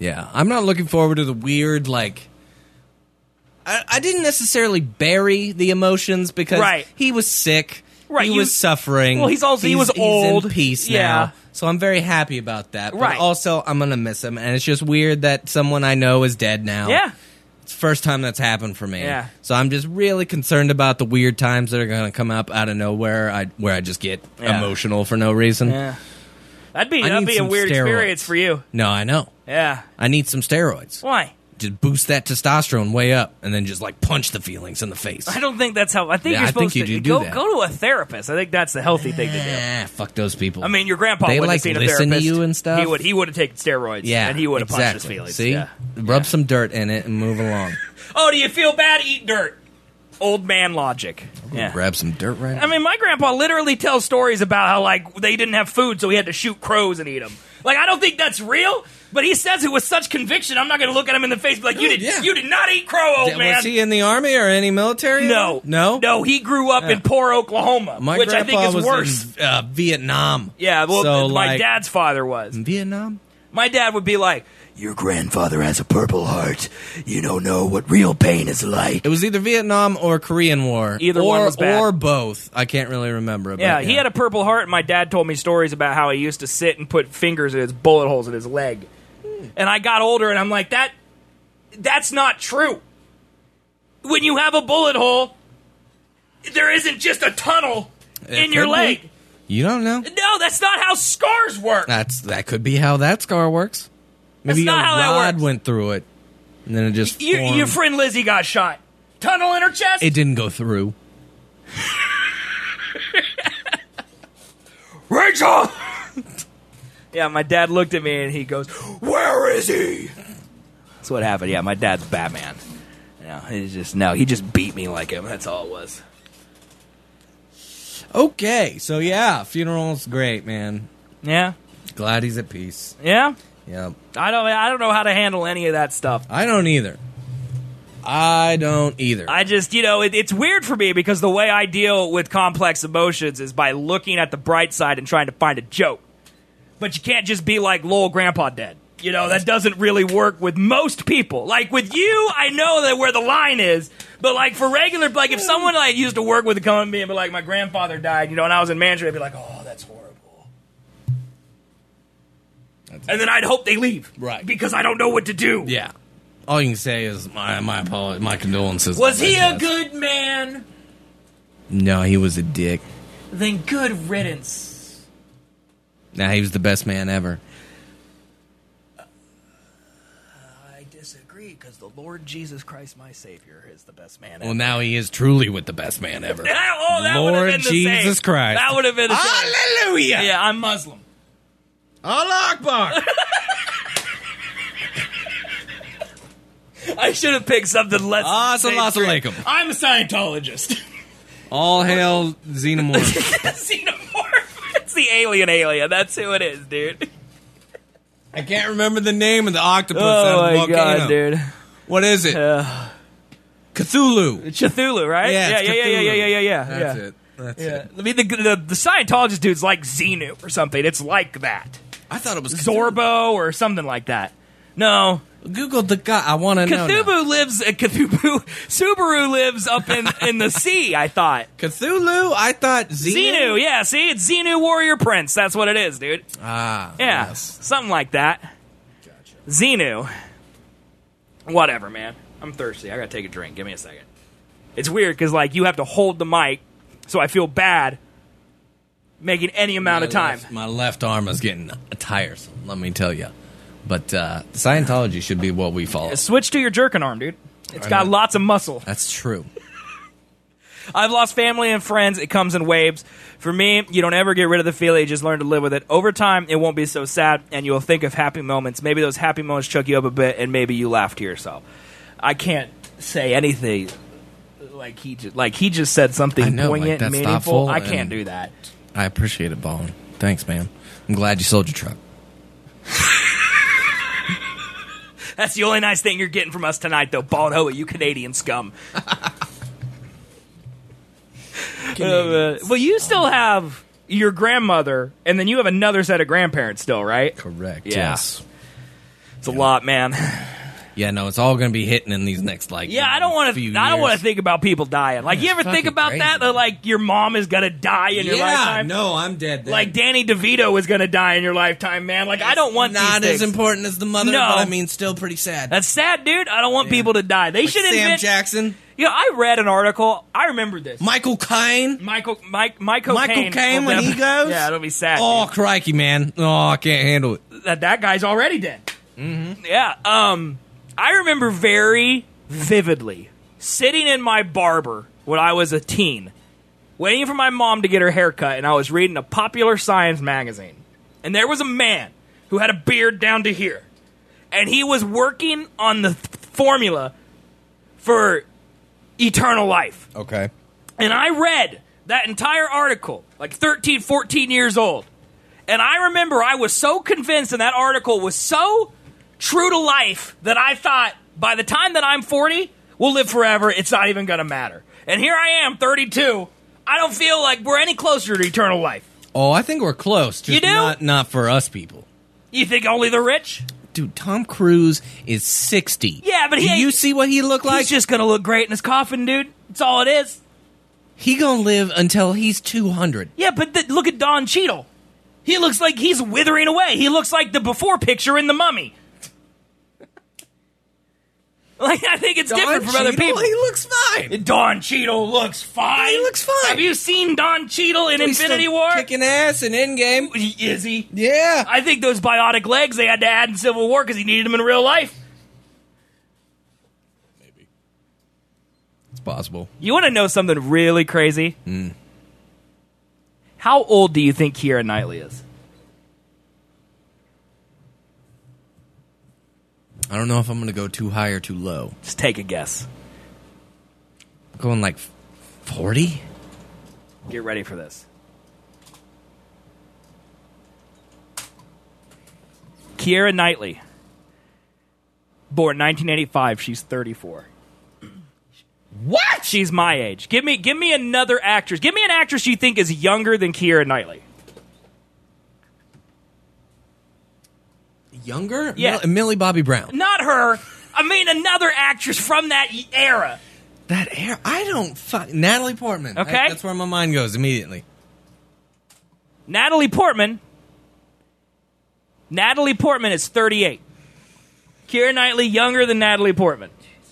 Yeah, I'm not looking forward to the weird, like... I didn't necessarily bury the emotions because Right. he was sick. Right, He you- was suffering. Well, he's also- he was old. He's in peace Yeah. now. So I'm very happy about that. But Right. also, I'm going to miss him. And it's just weird that someone I know is dead now. Yeah. It's the first time that's happened for me. Yeah. So I'm just really concerned about the weird times that are going to come up out of nowhere where I just get Yeah. emotional for no reason. Yeah. That'd be need a some weird steroids. experience for you. No, I know. Yeah. I need some steroids. Why? Just boost that testosterone way up and then just like punch the feelings in the face. I don't think that's how. I think Yeah, you're I think supposed you to do go that. go to a therapist. I think that's the healthy thing to do. Fuck those people. I mean, your grandpa They, would like, have seen a listen to therapist. you and stuff? He would have taken steroids. yeah, and he would have exactly. punched his feelings. See, Yeah. rub some dirt in it and move along. Oh, do you feel bad? Eat dirt. Old man logic. Yeah. Grab some dirt right. I mean, my grandpa literally tells stories about how like they didn't have food, so he had to shoot crows and eat them. Like, I don't think that's real, but he says it with such conviction. I'm not going to look at him in the face and be like, you did not eat crow, old man. Was he in the army or any military? No. No. He grew up in poor Oklahoma, My which I grandpa think is was worse. in Vietnam. Yeah, well, So, my like- dad's father was. Vietnam. My dad would be like, Your grandfather has a purple heart. You don't know what real pain is like. It was either Vietnam or Korean War. Either one was bad. Or both. I can't really remember. But yeah, he had a purple heart, and my dad told me stories about how he used to sit and put fingers in his bullet holes in his leg. And I got older, and I'm like, that's not true. When you have a bullet hole, there isn't just a tunnel in your could be. leg. You don't know. No, that's not how scars work. That could be how that scar works. Maybe That's not a how that rod works. went through it, and then it just formed. Your friend Lizzie got shot. Tunnel in her chest? It didn't go through. Rachel! Yeah, my dad looked at me and he goes, Where is he? that's what happened. Yeah, my dad's Batman. He just beat me like him. That's all it was. Okay, so yeah, funeral's great, man. Yeah? Glad he's at peace. Yeah? Yep. I don't know how to handle any of that stuff. I don't either. I just, it's weird for me because the way I deal with complex emotions is by looking at the bright side and trying to find a joke. But you can't just be like, lol, grandpa dead. That doesn't really work with most people. Like, with you, I know that where the line is, but, like, for regular, like, if someone I used to work with would come to me and be like, my grandfather died, and I was in management, I'd be like, oh, that's horrible. And then I'd hope they leave. Right. Because I don't know what to do. Yeah. All you can say is my apologies, my condolences. Was he a Yes. good man? No, he was a dick. Then good riddance. Nah, he was the best man ever. I disagree, because the Lord Jesus Christ, my Savior, is the best man ever. Well, now he is truly with the best man ever. that would have Lord been the Jesus same. Christ. That would have been the same. Hallelujah! Yeah, I'm Muslim. Allah Akbar! I should have picked something less. Assalamu mainstream. alaikum. I'm a Scientologist. All hail Xenomorph. Xenomorph. It's the alien. That's who it is, dude. I can't remember the name of the octopus Oh out of my the volcano. god, dude. What is it? Cthulhu. Cthulhu, right? Yeah, it's yeah. That's yeah. it. That's Yeah. it. I mean, the Scientologist dude's like Xenu or something. It's like that. I thought it was Cthulhu. Zorbo or something like that. No. Google the guy. I want to know. now. Subaru lives up in the sea, I thought. Cthulhu? I thought Xenu, yeah, see? It's Xenu Warrior Prince. That's what it is, dude. Ah. Yeah, Yes. something like that. Gotcha. Xenu. Whatever, man. I'm thirsty. I gotta take a drink. Give me a second. It's weird because, like, you have to hold the mic, so I feel bad making any amount of time. My left arm is getting tiresome, let me tell you. But Scientology should be what we follow. Switch to your jerkin arm, dude. It's got lots of muscle. That's true. I've lost family and friends. It comes in waves. For me, you don't ever get rid of the feeling. You just learn to live with it. Over time, it won't be so sad, and you'll think of happy moments. Maybe those happy moments chuck you up a bit, and maybe you laugh to yourself. I can't say anything like he just said something I know, poignant like, and that's meaningful. thoughtful I can't and- do that. I appreciate it, Ballin. Thanks, man. I'm glad you sold your truck. That's the only nice thing you're getting from us tonight, though. Bald Hoa, you Canadian scum. Well, you still have your grandmother, and then you have another set of grandparents still, right? Correct. Yeah. Yes. It's a lot, man. Yeah, no, it's all going to be hitting in these next, like, Yeah, I don't want to. I don't want to think about people dying. Like, you ever think fucking about crazy. that? Like, your mom is gonna die in your lifetime. no, I'm dead then. Like Danny DeVito is gonna die in your lifetime, man. Like, I don't want Not these as things. important as the mother, No. but I mean, still pretty sad. That's sad, dude. I don't want people to die. They Like should Sam invent. Jackson, You know, I read an article. I remember this. Michael Caine. Michael Michael Caine when will he goes? Yeah, it'll be sad. Oh, crikey, man. Oh, I can't handle it. Dude. That guy's already dead. Mm-hmm. Yeah. I remember very vividly sitting in my barber when I was a teen, waiting for my mom to get her haircut, and I was reading a Popular Science magazine. And there was a man who had a beard down to here. And he was working on the formula for eternal life. Okay. And I read that entire article, like 13, 14 years old. And I remember I was so convinced, and that article was so true to life, that I thought, by the time that I'm 40, we'll live forever. It's not even going to matter. And here I am, 32. I don't feel like we're any closer to eternal life. Oh, I think we're close. Just You do? not for us people. You think only the rich? Dude, Tom Cruise is 60. Yeah, but he Do ain't- you see what he look like? He's just going to look great in his coffin, dude. That's all it is. He gonna live until he's 200. Yeah, but look at Don Cheadle. He looks like he's withering away. He looks like the before picture in The Mummy. Like, I think it's different from other people. He looks fine. Don Cheadle looks fine. He looks fine. Have you seen Don Cheadle in He's Infinity still War? kicking ass in Endgame. Is he? Yeah. I think those bionic legs they had to add in Civil War because he needed them in real life. It's possible. You want to know something really crazy? How old do you think Keira Knightley is? I don't know if I'm gonna go too high or too low. Just take a guess. I'm going like 40? Get ready for this. Keira Knightley. Born 1985. She's 34. What? She's my age. Give me another actress. Give me an actress you think is younger than Keira Knightley. Younger? Yeah. Millie Bobby Brown. Not her. I mean another actress from that era. That air. I don't fuck. Natalie Portman. Okay. That's where my mind goes immediately. Natalie Portman. Natalie Portman is 38. Keira Knightley younger than Natalie Portman.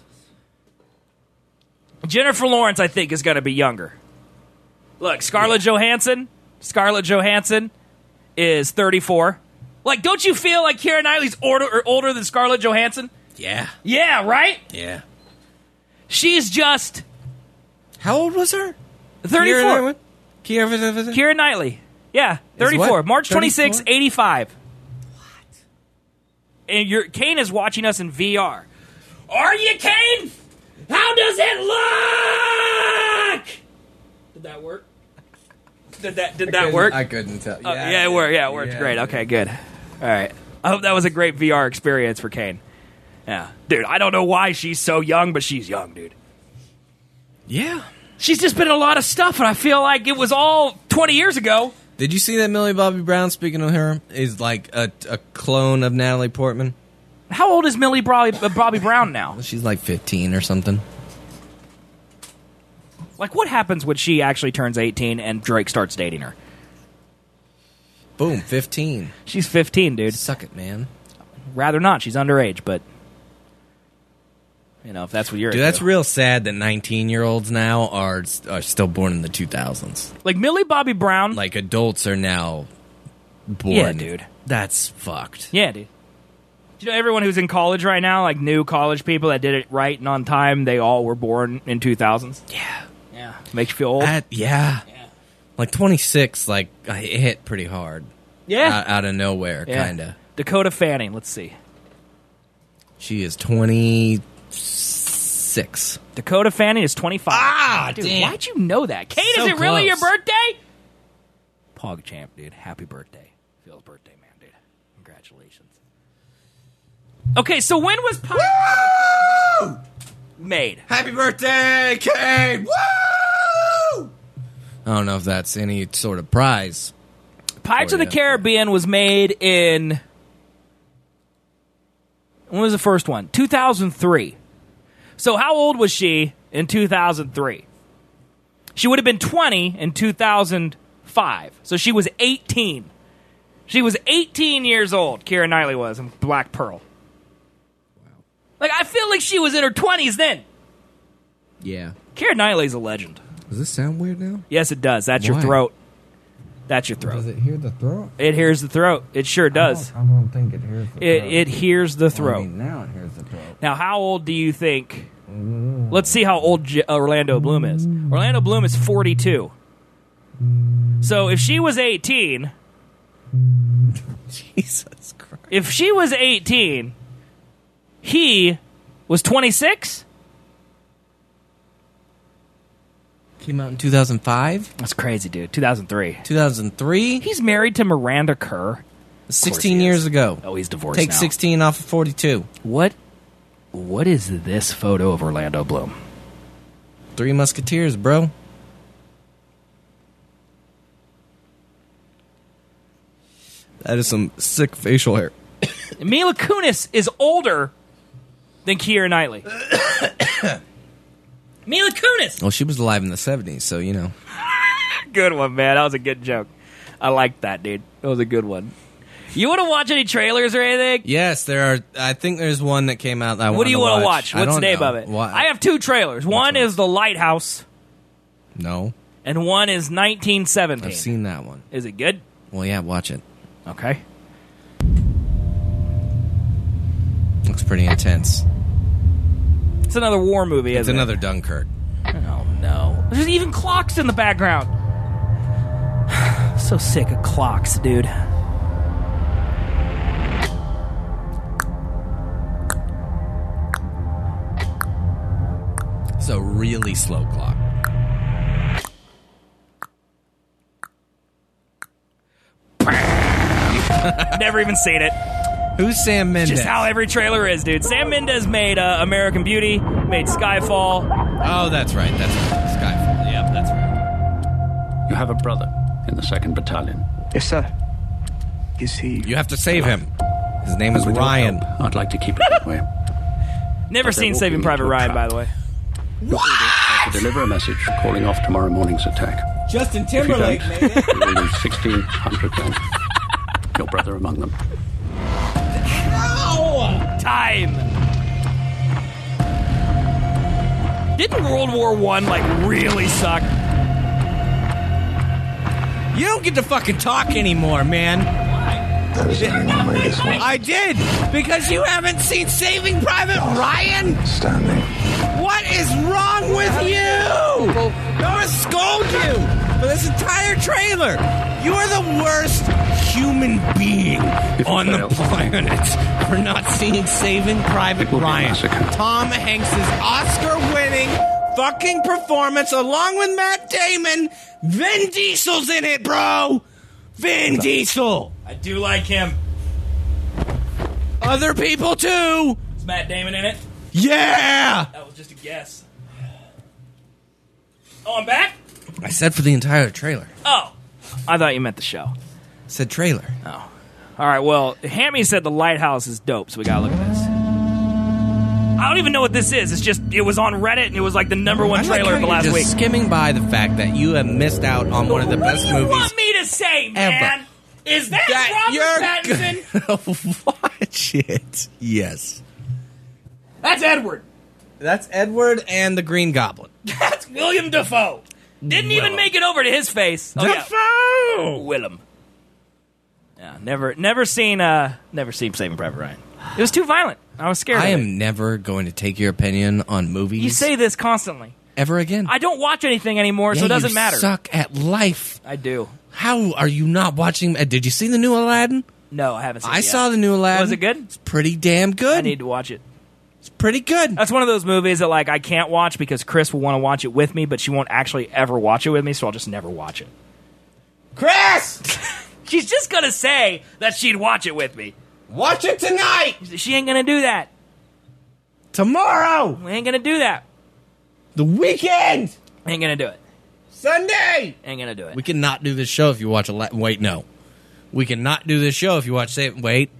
Jennifer Lawrence, I think, is going to be younger. Look, Scarlett Johansson is 34. Like, don't you feel like Keira Knightley's older than Scarlett Johansson? Yeah. Yeah, right? Yeah. She's just How old was her? 34. Keira. Keira Knightley. Yeah, 34. what? March 26, 34? 85. What? And Kane is watching us in VR. Are you, Kane? How does it look? Did that work? Did that work? I couldn't tell. Yeah, it worked. Yeah, it worked. Great. Okay, good. All right. I hope that was a great VR experience for Kane. Yeah. Dude, I don't know why she's so young, but she's young, dude. Yeah. She's just been in a lot of stuff, and I feel like it was all 20 years ago. Did you see that Millie Bobby Brown, speaking of her, is like a clone of Natalie Portman? How old is Millie Bobby Brown now? She's like 15 or something. Like, what happens when she actually turns 18 and Drake starts dating her? Boom, 15. She's 15, dude. Suck it, man. Rather not. She's underage, but... You know, if that's what you're Dude, into. that's real sad that 19-year-olds now are still born in the 2000s. Like, Millie Bobby Brown... Like, adults are now born. Yeah, dude. That's fucked. Yeah, dude. Do you know everyone who's in college right now, like new college people that did it right and on time, they all were born in 2000s? Yeah. Yeah. Makes you feel old? Yeah. Like, 26, like, it hit pretty hard. Yeah. Out of nowhere, Yeah. kind of. Dakota Fanning, let's see. She is 26. Dakota Fanning is 25. Ah, dude, damn. why'd you know that? Kate, So is it really your close. birthday? PogChamp, dude. Happy birthday. Phil's birthday, man, dude. Congratulations. Okay, so when was Woo! made? Happy birthday, Kate! Woo! I don't know if that's any sort of prize. Pirates of the yeah. Caribbean was made in When was the first one? 2003. So how old was she in 2003? She would have been 20 in 2005. So she was 18. She was 18 years old, Keira Knightley was, in Black Pearl. Wow. Like, I feel like she was in her 20s then. Yeah. Keira Knightley's a legend. Does this sound weird now? Yes, it does. That's your Why? throat. That's your throat. Does it hear the throat? It hears the throat. It sure does. I don't think it hears the throat. It hears the throat. I mean, now it hears the throat. Now, how old do you think? Let's see how old Orlando Bloom is. Orlando Bloom is 42. So if she was 18... Jesus Christ. If she was 18, he was 26? Came out in 2005? That's crazy, dude. 2003. 2003? He's married to Miranda Kerr. 16 years ago. Oh, he's divorced Take now. 16 off of 42. What is this photo of Orlando Bloom? Three Musketeers, bro. That is some sick facial hair. Mila Kunis is older than Keira Knightley. Mila Kunis! Well, she was alive in the 70s, so, you know. Good one, man. That was a good joke. I liked that, dude. That was a good one. You want to watch any trailers or anything? Yes, there are. I think there's one that came out that I What do you want to watch? I What's the don't name know. of it? What? I have two trailers. One is The Lighthouse, No. and one is 1917. I've seen that one. Is it good? Well, yeah, watch it. Okay. Looks pretty intense. It's another war movie, It's isn't another Dunkirk. it? Oh, no. There's even clocks in the background. So sick of clocks, dude. It's a really slow clock. Never even seen it. Who's Sam Mendes? Just how every trailer is, dude. Sam Mendes made American Beauty, made Skyfall. Oh, that's right. That's right. Skyfall. Yep, that's right. You have a brother in the 2nd Battalion. Yes, sir. Is he? You have to save him. His name is With your Ryan. help, I'd like to keep it that way. Never But there seen will Saving be Private a Ryan, trap. by the way. To deliver a message calling off tomorrow morning's attack. Justin If you Timberlake don't, made it. you will lose 1,600 men. Your brother among them. Time. Didn't World War I like really suck? You don't get to fucking talk anymore, man. That is the only way this one I did, because you haven't seen Saving Private Ryan? standing. What is wrong with you? I'm gonna scold you for this entire trailer. You are the worst human being on the planet for not seeing Saving Private will be a Ryan. massacre. Tom Hanks' Oscar-winning fucking performance, along with Matt Damon. Vin Diesel's in it, bro. Vin Diesel. I do like him. Other people too. Is Matt Damon in it? Yeah. That was just a guess. Oh, I'm back? I said for the entire trailer. Oh. I thought you meant the show. I said trailer. Oh. All right, well, Hammy said The Lighthouse is dope, so we gotta look at this. I don't even know what this is. It's just, it was on Reddit, and it was like the number one trailer of the last just week. skimming by the fact that you have missed out on one of the best What do you movies want me to say, man? ever. Is that Robert Pattinson? Watch it. Yes. That's Edward. That's Edward and the Green Goblin. That's William Dafoe. Didn't even make it over to his face. Oh, Dafoe! yeah. Willem. Yeah, never seen Saving Private Ryan. It was too violent. I was scared. I of it. am never going to take your opinion on movies. You say this constantly. ever again. I don't watch anything anymore, so it doesn't matter. Suck at life. I do. How are you not watching? Did you see the new Aladdin? No, I haven't seen it I yet. saw the new Aladdin. Was it good? It's pretty damn good. I need to watch it. It's pretty good. That's one of those movies that like I can't watch because Chris will want to watch it with me, but she won't actually ever watch it with me, so I'll just never watch it. Chris, She's just gonna say that she'd watch it with me. watch it tonight. She ain't gonna do that. Tomorrow, We ain't gonna do that. the weekend, Ain't gonna do it. Sunday. Ain't gonna do it. We cannot do this show if you watch Aladdin. Wait, no. We cannot do this show if you watch Save. Wait.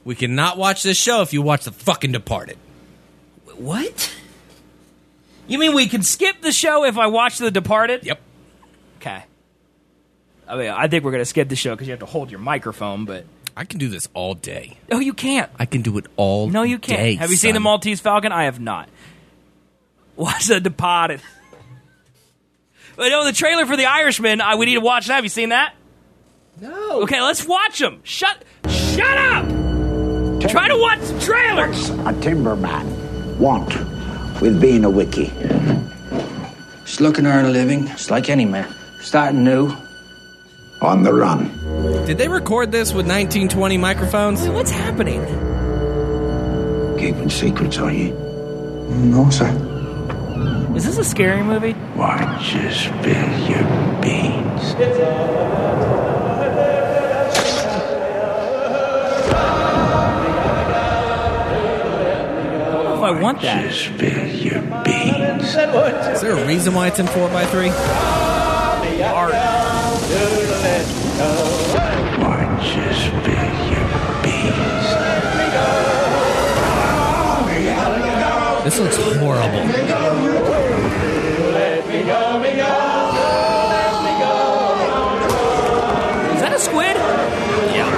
We cannot watch this show if you watch The fucking Departed. What? You mean we can skip the show if I watch The Departed? Yep. Okay. I mean, I think we're going to skip the show because you have to hold your microphone, but... I can do this all day. No, you can't. I can do it all day. No, you can't. Have you seen The Maltese Falcon? I have not. Watch The Departed. But no, the trailer for The Irishman, we need to watch that. Have you seen that? No. Okay, let's watch them. Shut up! Try to watch the trailer! What's a timberman want with being a wiki? Just looking to earn a living, just like any man. Starting new. On the run. Did they record this with 1920 microphones? What's happening? Keeping secrets, are you? No, sir. Is this a scary movie? Watch you spill your beans. I want that. Watch you spill your beans. Is there a reason why it's in 4x3? Art. Watch you spill your beans. This looks horrible. Is that a squid? Yeah.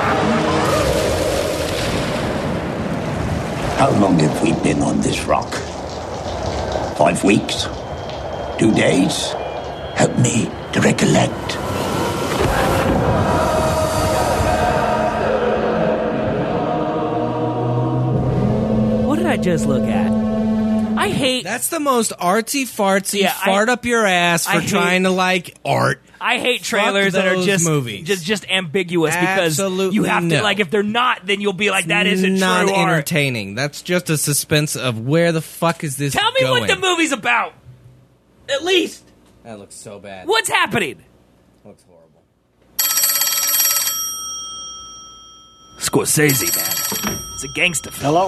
How long have we been on this rock? 5 weeks? 2 days? Help me to recollect. What did I just look at? I hate... That's the most artsy-fartsy, Yeah, fart up your ass for I hate- trying to like art. I hate trailers that are those just movies. just ambiguous because Absolutely you have to no. like if they're not, then you'll be like that isn't not true art. entertaining. That's just a suspense of where the fuck is this Tell me going? what the movie's about. At least That looks so bad. what's happening? That looks horrible. Scorsese, man, it's a gangster film. Hello?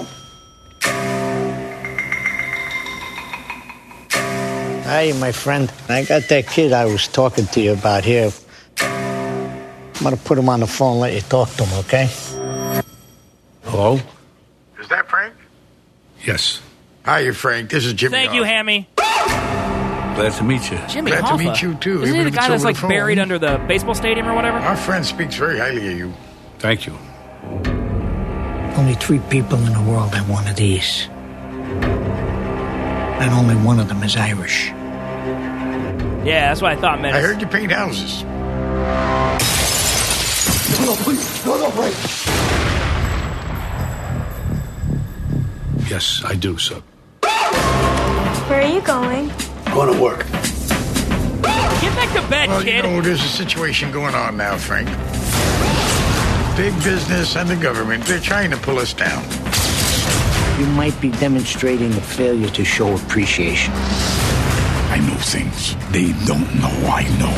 Hey, my friend. I got that kid I was talking to you about here. I'm gonna put him on the phone and let you talk to him, okay? Hello? Is that Frank? Yes. Hi, Frank. This is Jimmy. Thank you, Hoffa. Hammy. Glad to meet you. Jimmy Glad to Hoffa. meet you, too, Isn't he even the if guy it's that's over like the phone. buried under the baseball stadium or whatever? Our friend speaks very highly of you. Thank you. Only 3 people in the world have one of these. And only one of them is Irish. Yeah, that's what I thought, man. I heard you paint houses. No, please. No, please. Yes, I do, sir. Where are you going? Going to work. Get back to bed, Well, kid. you know, there's a situation going on now, Frank. Big business and the government, they're trying to pull us down. You might be demonstrating a failure to show appreciation. I know things they don't know I know.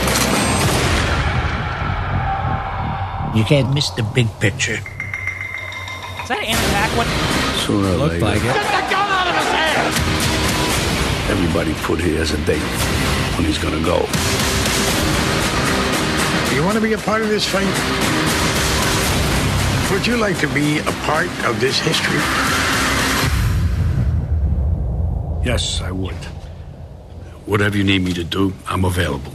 You can't miss the big picture. Is that Anna Paquin? Sooner or Looked later, like it. Get the gun out of his hand! everybody put here as a date when he's going to go. You want to be a part of this fight? Would you like to be a part of this history? Yes, I would. Whatever you need me to do, I'm available.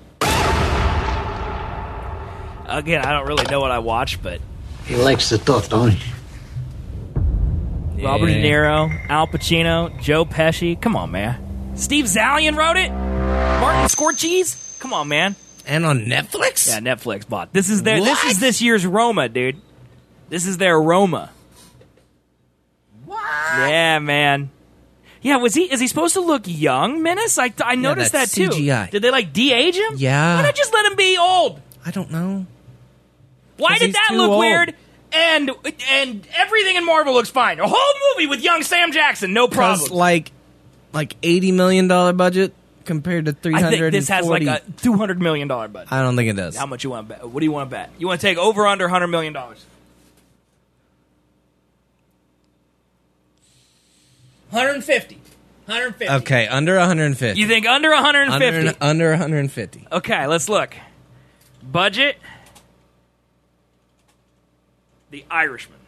Again, I don't really know what I watch, but He likes to talk, don't he? Robert De Niro, Al Pacino, Joe Pesci. Come on, man. Steve Zalian wrote it. Martin Scorsese. Come on, man. And on Netflix? Yeah, Netflix bought. This is their. What? This is this year's Roma, dude. This is their Roma. What? Yeah, man. Yeah, was he? Is he supposed to look young, Menace? I noticed that that's too. CGI. Did they like de-age him? Yeah. Why not just let him be old? I don't know. Why 'Cause did he's that too look old. weird? And everything in Marvel looks fine. A whole movie with young Sam Jackson, no problem. Because like $80 million budget compared to $340. I think this has like a $200 million budget. I don't think it does. How much you want to bet? What do you want to bet? You want to take over or under $100 million? $150. Okay, under 150. You think under 150? Under 150. Okay, let's look. Budget. The Irishman.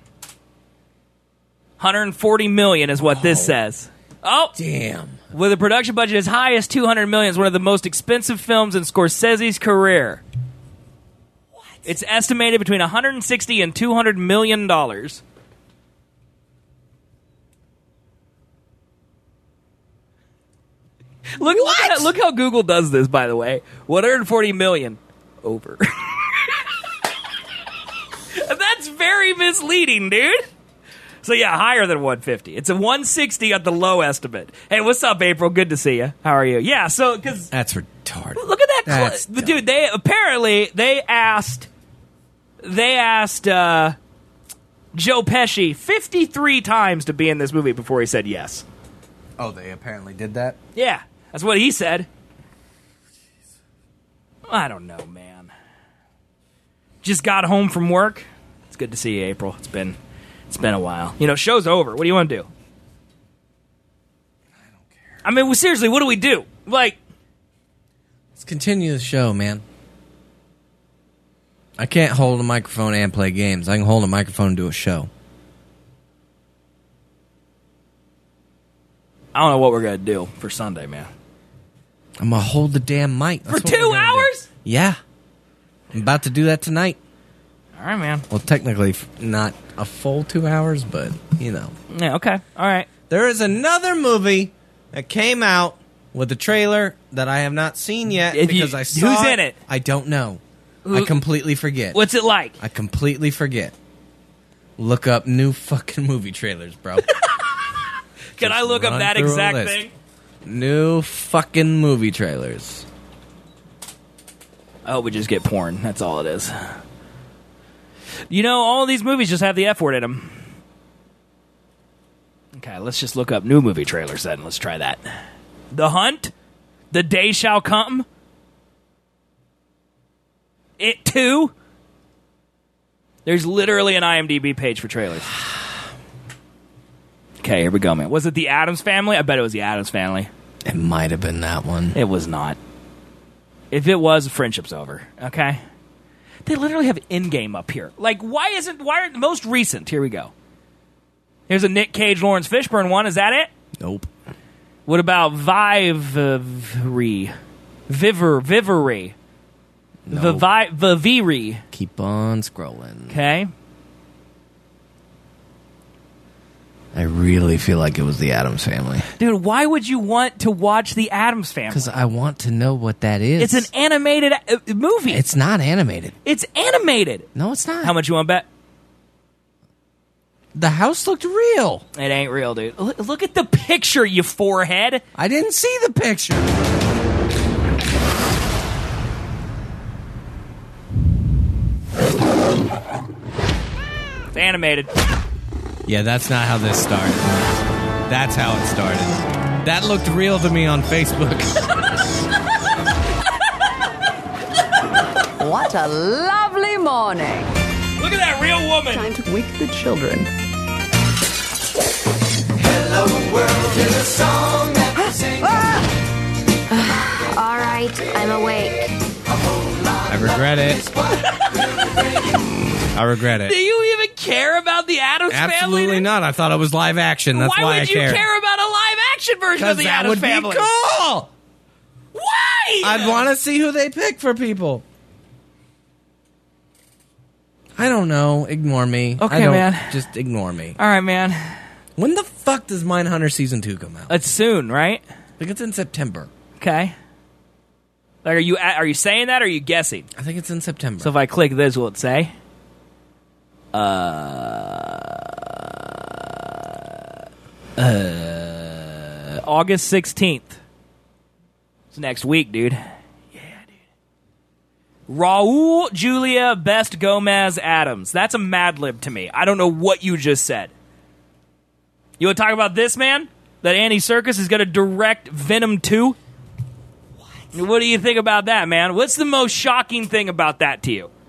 140 million is what this says. Oh, damn! With a production budget as high as 200 million, it's one of the most expensive films in Scorsese's career. What? It's estimated between 160 and 200 million dollars. Look how Google does this, by the way. 140 million over. That's very misleading, dude. So yeah, higher than 150. It's a 160 at the low estimate. Hey, what's up, April? Good to see you. How are you? Yeah, so because that's retarded. Look at that clip, dude. They asked Joe Pesci 53 times to be in this movie before he said yes. Oh, they apparently did that? Yeah, that's what he said. I don't know, man. Just got home from work. It's good to see you, April. It's been a while. You know, show's over. What do you want to do? I don't care. I mean, seriously, what do we do? Like, let's continue the show, man. I can't hold a microphone and play games. I can hold a microphone and do a show. I don't know what we're going to do for Sunday, man. I'm going to hold the damn mic. For 2 hours? Yeah. I'm about to do that tonight. All right, man. Well, technically, not a full 2 hours, but, you know. Yeah, okay. All right. There is another movie that came out with a trailer that I have not seen yet because I saw who's in it? I don't know. I completely forget. What's it like? I completely forget. Look up new fucking movie trailers, bro. Can I look up that exact thing? New fucking movie trailers. I hope we just get porn. That's all it is. You know, all these movies just have the F word in them. Okay, let's just look up new movie trailers then. Let's try that. The Hunt? The Day Shall Come? It 2? There's literally an IMDb page for trailers. Okay, here we go, man. Was it The Addams Family? I bet it was The Addams Family. It might have been that one. It was not. If it was, friendship's over. Okay? They literally have Endgame up here. Like, why aren't most recent? Here we go. Here's a Nick Cage, Lawrence Fishburne one. Is that it? Nope. What about Vivery? Nope. Viviri. Keep on scrolling. Okay. I really feel like it was The Addams Family. Dude, why would you want to watch The Addams Family? Because I want to know what that is. It's an animated movie. It's not animated. It's animated. No, it's not. How much you want to bet? The house looked real. It ain't real, dude. Look at the picture, you forehead. I didn't see the picture. It's animated. Yeah, that's not how this started. That's how it started. That looked real to me on Facebook. What a lovely morning. Look at that real woman. Time to wake the children. Hello world is a song that we sing. All right, I'm awake. I regret it. I regret it. Do you even care about the Addams Family? Absolutely not. I thought it was live action. That's why I would you care about a live action version of the Addams Family? That would be cool. Why? I'd want to see who they pick for people. I don't know. Ignore me. Okay, man. Just ignore me. All right, man. When the fuck does Mindhunter Season 2 come out? It's soon, right? I think it's in September. Okay. Like, are you saying that or are you guessing? I think it's in September. So if I click this, will it say? August 16th. It's next week, dude. Yeah, dude. Raul Julia Best Gomez Adams. That's a Mad Lib to me. I don't know what you just said. You want to talk about this, man? That Andy Serkis is going to direct Venom 2? What do you think about that, man? What's the most shocking thing about that to you?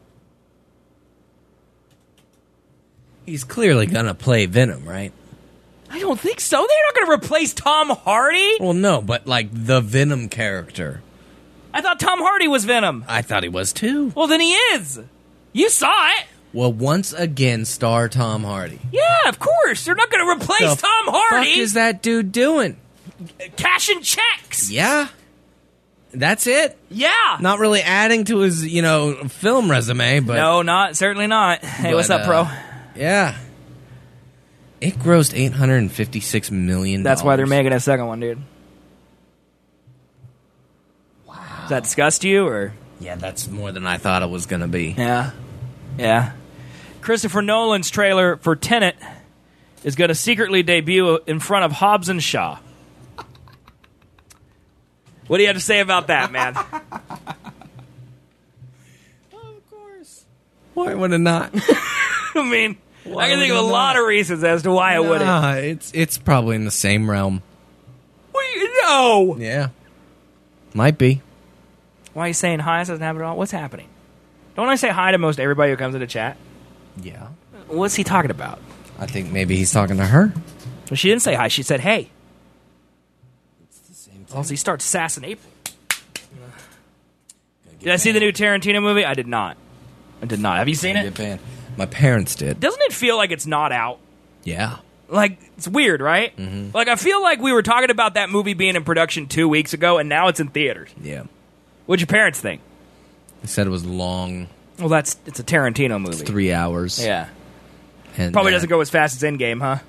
He's clearly going to play Venom, right? I don't think so. They're not going to replace Tom Hardy. Well, no, but like the Venom character. I thought Tom Hardy was Venom. I thought he was too. Well, then he is. You saw it. will once again star Tom Hardy. Yeah, of course. They're not going to replace The Tom Hardy. fuck is that dude doing? Cashing checks. Yeah. That's it? Yeah. Not really adding to his, film resume, but... No, certainly not. Hey, what's up, bro? Yeah. It grossed $856 million. That's why they're making a second one, dude. Wow. Does that disgust you, or...? Yeah, that's more than I thought it was going to be. Yeah. Christopher Nolan's trailer for Tenet is going to secretly debut in front of Hobbs and Shaw. What do you have to say about that, man? Of course. Why would it not? I mean, I can think of a lot of reasons as to why it wouldn't. It's probably in the same realm. No. Yeah. Might be. Why are you saying hi? Doesn't happen at all. What's happening? Don't I say hi to most everybody who comes into chat? Yeah. What's he talking about? I think maybe he's talking to her. Well, she didn't say hi. She said hey. It's the same thing. Also, he starts sassing April. Did I see the new Tarantino movie? I did not. Have you seen it? My parents did. Doesn't it feel like it's not out? Yeah. Like, it's weird, right? Mm-hmm. Like, I feel like we were talking about that movie being in production 2 weeks ago, and now it's in theaters. Yeah. What'd your parents think? They said it was long. Well, it's a Tarantino movie. It's 3 hours. Yeah. And, probably doesn't go as fast as Endgame, huh?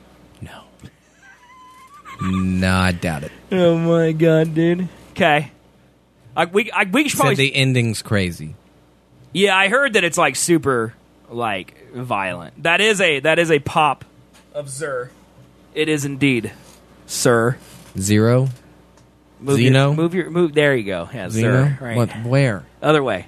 No, I doubt it. Oh, my God, dude. Okay. We should probably... Said the ending's crazy. Yeah, I heard that it's, like, super, like, violent. That is a pop of Zer. It is indeed, sir. Zero? Zeno? Move. There you go. Yeah, Zeno? Zer. Right. What? Where? Other way.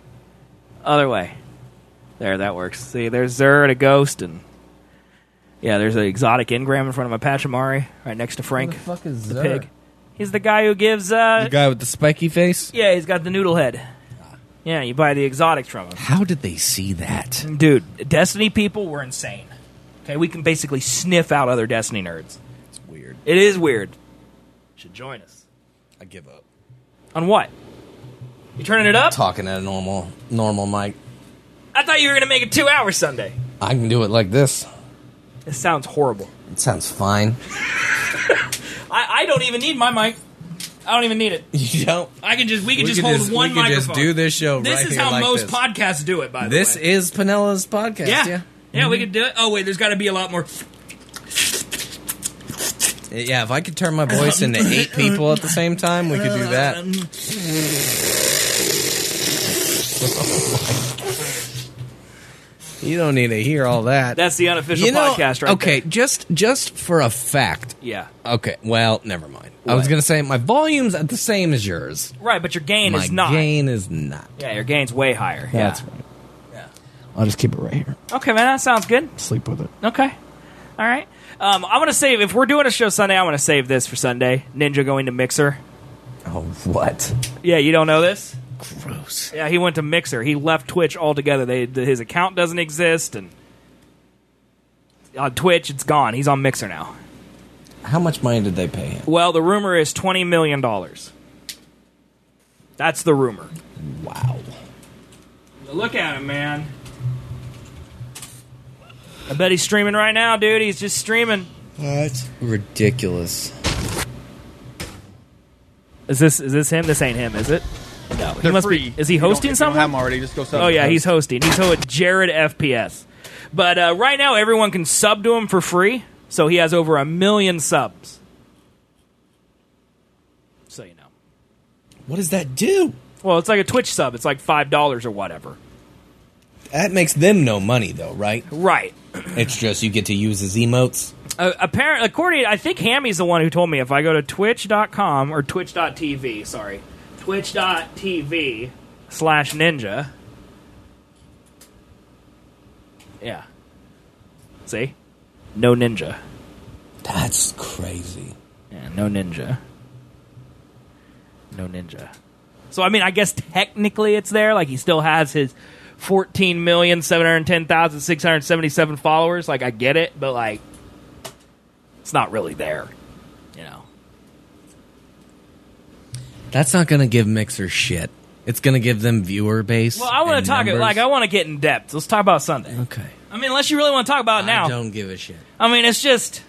There, that works. See, there's Zer and a ghost, and yeah, there's an exotic engram in front of a Pachymari right next to Frank. Who the fuck is the Zer? pig. He's the guy who gives... the guy with the spiky face? Yeah, he's got the noodle head. Yeah, you buy the exotics from him. How did they see that? Dude, Destiny people were insane. Okay, we can basically sniff out other Destiny nerds. It's weird. It is weird. You should join us. I give up. On what? You turning it up? Talking at a normal mic. I thought you were going to make it 2 hours Sunday. I can do it like this. This sounds horrible. It sounds fine. I don't even need my mic. I don't even need it. You don't? We can just hold one microphone. We can just do this show right here This is how like most this. podcasts do it, by the way. This is Penella's podcast, yeah. Yeah, we could do it. Oh, wait, there's got to be a lot more... Yeah, if I could turn my voice into 8 people at the same time, we could do that. You don't need to hear all that. That's the unofficial podcast right okay, there. just for a fact. Yeah. Okay, well, never mind. What? I was going to say my volume's at the same as yours. Right, but your gain My is not. gain is not. Yeah, your gain's way higher. That's right. I'll just keep it right here. Okay, man, that sounds good. Sleep with it. Okay. All right. I want to save, if we're doing a show Sunday, I want to save this for Sunday. Ninja going to Mixer. Oh, what? Yeah, you don't know this? Gross. Yeah, he went to Mixer. He left Twitch altogether. His account doesn't exist, and on Twitch, it's gone. He's on Mixer now. How much money did they pay him? Well, the rumor is $20 million. That's the rumor. Wow. Look at him, man. I bet he's streaming right now, dude. He's just streaming. That's ridiculous. Is this him? This ain't him, is it? No, he must free. be. Is he hosting something? If you don't have them already, just go sub. Oh yeah, he's hosting. He's with Jared FPS. But right now, everyone can sub to him for free. So he has over 1 million subs. So you know. What does that do? Well, it's like a Twitch sub. It's like $5 or whatever. That makes them no money, though, right? Right. It's just you get to use his emotes. Apparently, according, I think Hammy's the one who told me if I go to twitch.com or twitch.tv, sorry, twitch.tv/ninja. Yeah. See? No ninja. That's crazy. Yeah, no ninja. No ninja. So, I mean, I guess technically it's there. Like, he still has his 14,710,677 followers. Like, I get it, but, like, it's not really there. You know? That's not going to give Mixer shit. It's going to give them viewer base. Well, I want to talk, numbers. like, I want to get in depth. Let's talk about Sunday. Okay. I mean, unless you really want to talk about it now. I don't give a shit. I mean, it's just,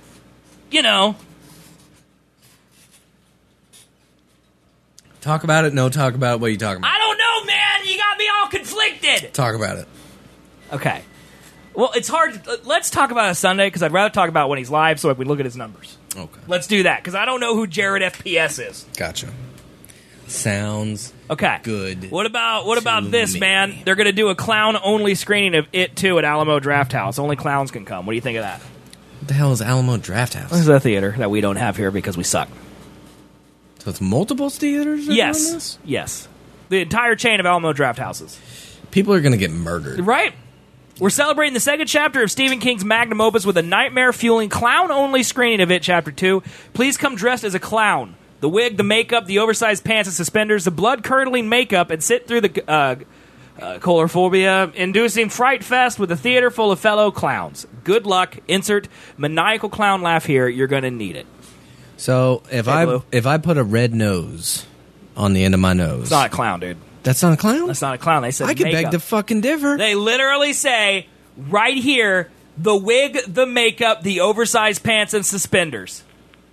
Talk about it. No, talk about it. What are you talking about? I don't know, man. You got me all conflicted. Talk about it. Okay. Well, it's hard. Let's talk about it Sunday because I'd rather talk about when he's live so we look at his numbers. Okay. Let's do that because I don't know who Jared FPS is. Gotcha. Sounds okay. Good. What about this, man? They're going to do a clown-only screening of It 2 at Alamo Drafthouse. Only clowns can come. What do you think of that? What the hell is Alamo Drafthouse? This is a theater that we don't have here because we suck. So it's multiple theaters? Yes. Yes. The entire chain of Alamo Drafthouses. People are going to get murdered. Right. We're celebrating the second chapter of Stephen King's magnum opus with a nightmare-fueling clown-only screening of It Chapter 2. Please come dressed as a clown. The wig, the makeup, the oversized pants and suspenders, the blood-curdling makeup, and sit through the colorophobia-inducing fright fest with a theater full of fellow clowns. Good luck. Insert maniacal clown laugh here. You're going to need it. So if I put a red nose on the end of my nose... It's not a clown, dude. That's not a clown? That's not a clown. They said I could beg to fucking differ. They literally say, right here, the wig, the makeup, the oversized pants and suspenders.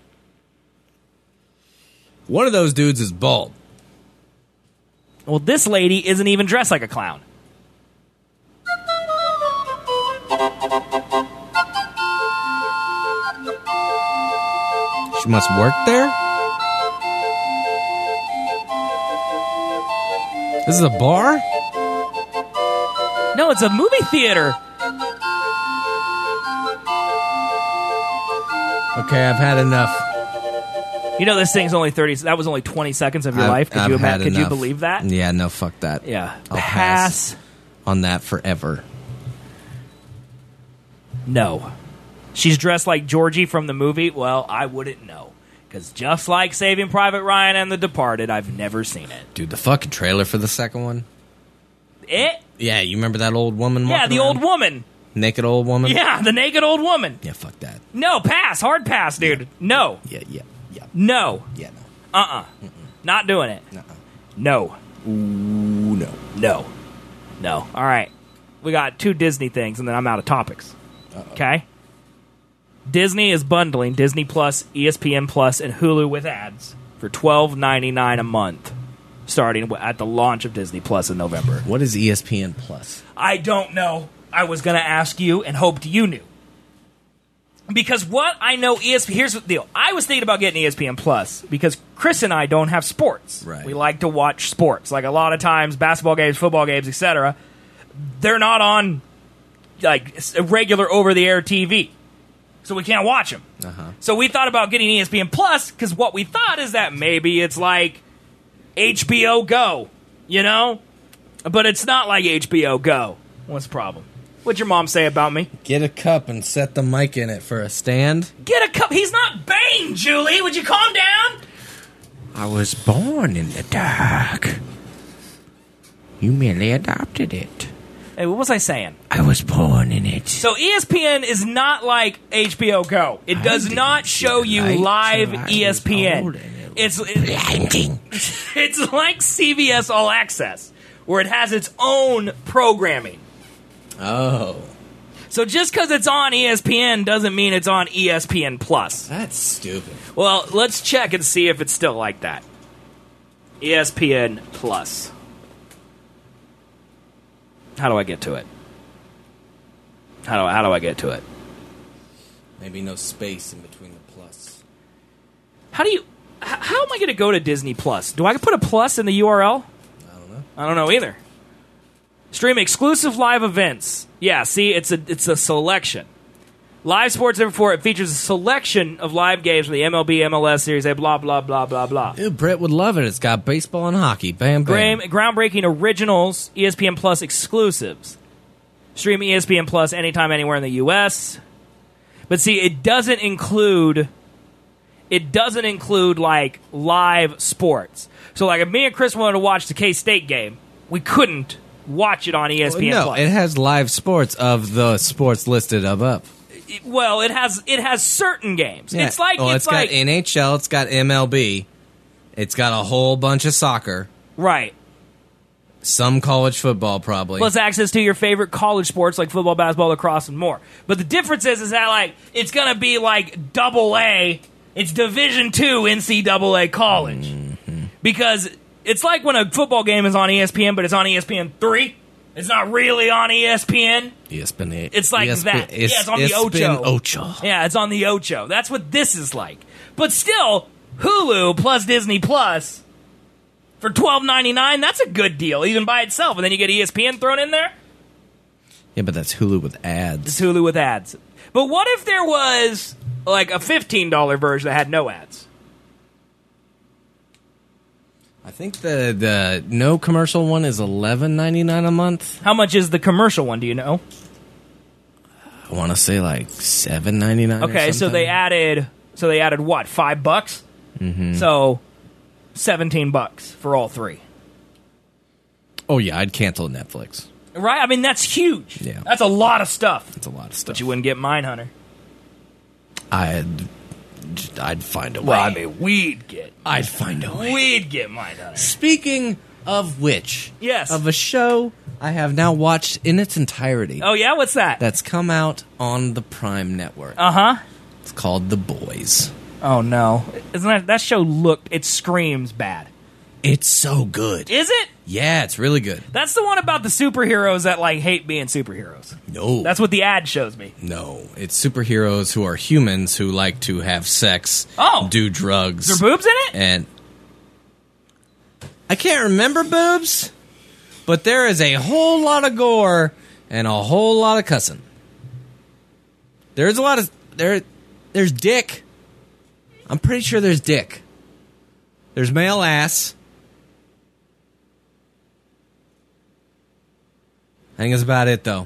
One of those dudes is bald. Well, this lady isn't even dressed like a clown. She must work there? This is a bar? No, it's a movie theater. Okay, I've had enough. You know this thing's only 30. That was only 20 seconds of your life. Could you believe that? Yeah, no, fuck that. Yeah, I'll pass on that forever. No, she's dressed like Georgie from the movie. Well, I wouldn't know because just like Saving Private Ryan and The Departed, I've never seen it. Dude, the fucking trailer for the second one. It? Yeah, you remember that old woman? Yeah, the old woman. Naked old woman? Yeah, the naked old woman. Yeah, fuck that. No, pass. Hard pass, dude. No. Yeah. No. Yeah, no. Not doing it. No. No. Ooh, no. No. No. All right. We got 2 Disney things, and then I'm out of topics. Okay? Disney is bundling Disney Plus, ESPN Plus, and Hulu with ads for $12.99 a month, starting at the launch of Disney Plus in November. What is ESPN Plus? I don't know. I was going to ask you and hoped you knew. Because what I know ESPN... Here's the deal. I was thinking about getting ESPN Plus because Chris and I don't have sports. Right. We like to watch sports. Like a lot of times, basketball games, football games, etc., they're not on like regular over-the-air TV. So we can't watch them. So we thought about getting ESPN Plus because what we thought is that maybe it's like HBO Go, you know? But it's not like HBO Go. What's the problem? What'd your mom say about me? Get a cup and set the mic in it for a stand. Get a cup. He's not Bane, Julie. Would you calm down? I was born in the dark. You merely adopted it. Hey, what was I saying? I was born in it. So ESPN is not like HBO Go. It does not show you live ESPN. It's like CBS All Access, where it has its own programming. Oh. So just because it's on ESPN doesn't mean it's on ESPN Plus. That's stupid. Well, let's check and see if it's still like that. ESPN Plus. How do I get to it? How do I get to it? Maybe no space in between the plus. How am I going to go to Disney Plus? Do I put a plus in the URL? I don't know. I don't know either. Stream exclusive live events. Yeah, see, it's a selection. Live Sports Every 4, it features a selection of live games from the MLB, MLS Series A, blah, blah, blah, blah, blah. Dude, Brett would love it. It's got baseball and hockey. Bam, bam. Groundbreaking originals, ESPN Plus exclusives. Stream ESPN Plus anytime, anywhere in the U.S. But see, it doesn't include like live sports. So like if me and Chris wanted to watch the K-State game, we couldn't watch it on ESPN No, Plus. it has live sports of the sports listed above. Well, it has certain games. Yeah. It's like it's got like NHL, it's got MLB, it's got a whole bunch of soccer. Right. Some college football, probably. Plus access to your favorite college sports like football, basketball, lacrosse, and more. But the difference is that like it's gonna be like AA. It's Division II NCAA college because it's like when a football game is on ESPN, but it's on ESPN3. It's not really on ESPN. ESPN. It's like that. Yeah, it's on the Ocho. Yeah, it's on the Ocho. That's what this is like. But still, Hulu plus Disney Plus for $12.99. That's a good deal, even by itself. And then you get ESPN thrown in there. Yeah, but that's Hulu with ads. It's Hulu with ads. But what if there was like a $15 version that had no ads? I think the no commercial one is $11.99 a month. How much is the commercial one? Do you know? I want to say like $7.99. Okay, so they added what? $5? Mm-hmm. So $17 for all three. Oh yeah, I'd cancel Netflix. Right? I mean, that's huge. Yeah, that's a lot of stuff. That's a lot of stuff. But you wouldn't get Mindhunter. I'd find a way. Well, I mean, I'd find a way. We'd get Mindhunter. Speaking of which, yes, of a show I have now watched in its entirety. Oh yeah, what's that? That's come out on the Prime Network. It's called The Boys. Oh no, isn't that show? It screams bad. It's so good. Is it? Yeah, it's really good. That's the one about the superheroes that like hate being superheroes. No, that's what the ad shows me. No, it's superheroes who are humans who like to have sex, do drugs. Is there boobs in it? And I can't remember boobs, but there is a whole lot of gore and a whole lot of cussing. There's a lot of there's dick. I'm pretty sure there's dick. There's male ass. I think that's about it, though.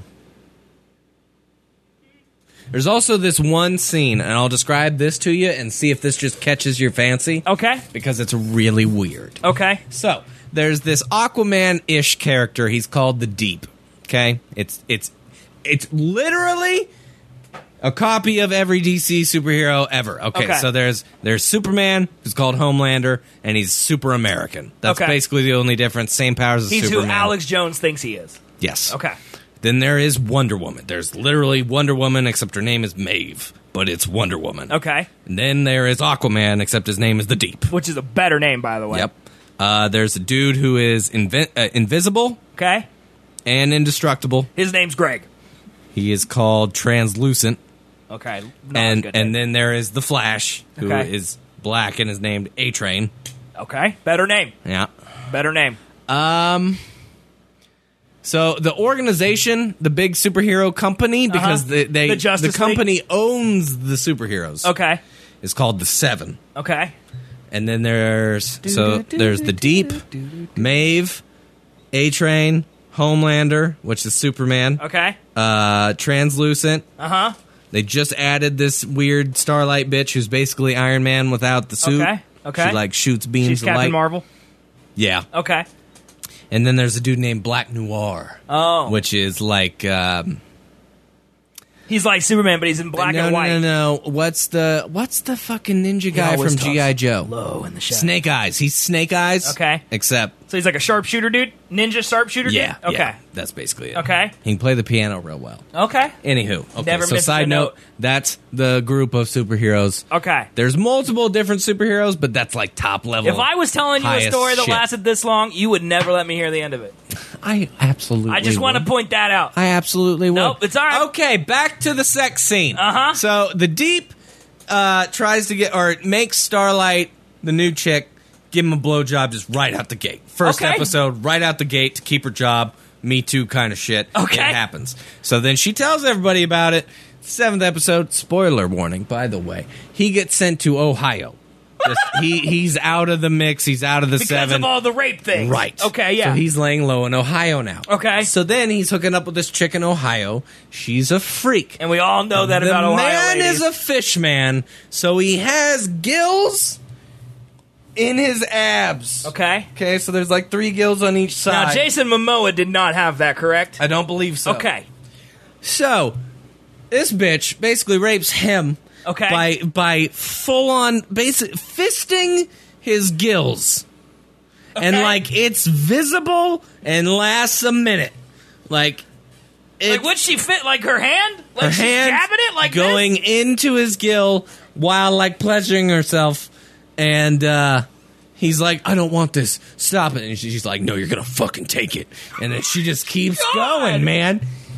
There's also this one scene, and I'll describe this to you and see if this just catches your fancy. Okay. Because it's really weird. Okay. So, there's this Aquaman-ish character. He's called the Deep. Okay? It's literally a copy of every DC superhero ever. Okay. So there's Superman, who's called Homelander, and he's super American. That's basically the only difference. Same powers as He's Superman. who Alex Jones thinks he is. Yes. Okay. Then there is Wonder Woman. There's literally Wonder Woman, except her name is Maeve, but it's Wonder Woman. Okay. And then there is Aquaman, except his name is the Deep. Which is a better name, by the way. Yep. There's a dude who is invisible. Okay. And indestructible. His name's Greg. He is called Translucent. Okay. And then there is the Flash, who is black and is named A-Train. Okay. Better name. Yeah. Better name. So the organization, the big superhero company, because the company owns the superheroes. Okay. Is called the Seven. Okay. And then there's the Deep, Maeve, A-Train, Homelander, which is Superman. Okay. Translucent. Uh-huh. They just added this weird Starlight bitch who's basically Iron Man without the suit. Okay. She like shoots beams She's of light. Captain Marvel? Yeah. Okay. And then there's a dude named Black Noir. Oh. Which is like he's like Superman, but he's in black and white. No. What's the fucking ninja guy from G.I. Joe? Low in the shadow. Snake Eyes. He's Snake Eyes. Okay. Except so he's like a sharpshooter dude? Ninja sharpshooter dude? Yeah. Okay. Yeah, that's basically it. Okay. He can play the piano real well. Okay. Anywho. Okay. Never so missed side a note, that's the group of superheroes. Okay. There's multiple different superheroes, but that's like top level. If I was telling you a story that shit. lasted this long, you would never let me hear the end of it. I absolutely I just want to point that out. I absolutely would. Nope, it's all right. Okay, back to the sex scene. Uh-huh. So the Deep tries to get, or makes Starlight, the new chick, give him a blowjob just right out the gate. First episode, right out the gate to keep her job. Me Too kind of shit. Okay. It happens. So then she tells everybody about it. 7th episode, spoiler warning, by the way. He gets sent to Ohio. He's out of the mix. He's out of the because seven. Because of all the rape things. Right. Okay, yeah. So he's laying low in Ohio now. Okay. So then he's hooking up with this chick in Ohio. She's a freak. And we all know that about Ohio The man ladies. is a fish man, so he has gills in his abs. Okay. Okay, so there's like 3 gills on each side. Now, Jason Momoa did not have that, correct? I don't believe so. Okay. So, this bitch basically rapes him. Okay. By full on fisting his gills. and like it's visible and lasts a minute. Like would she fit like her hand? Like her she's hand jabbing it like going this? into his gill while like pleasuring herself, and he's like, I don't want this. Stop it. And she's like, no, you're gonna fucking take it. And then she just keeps going, man.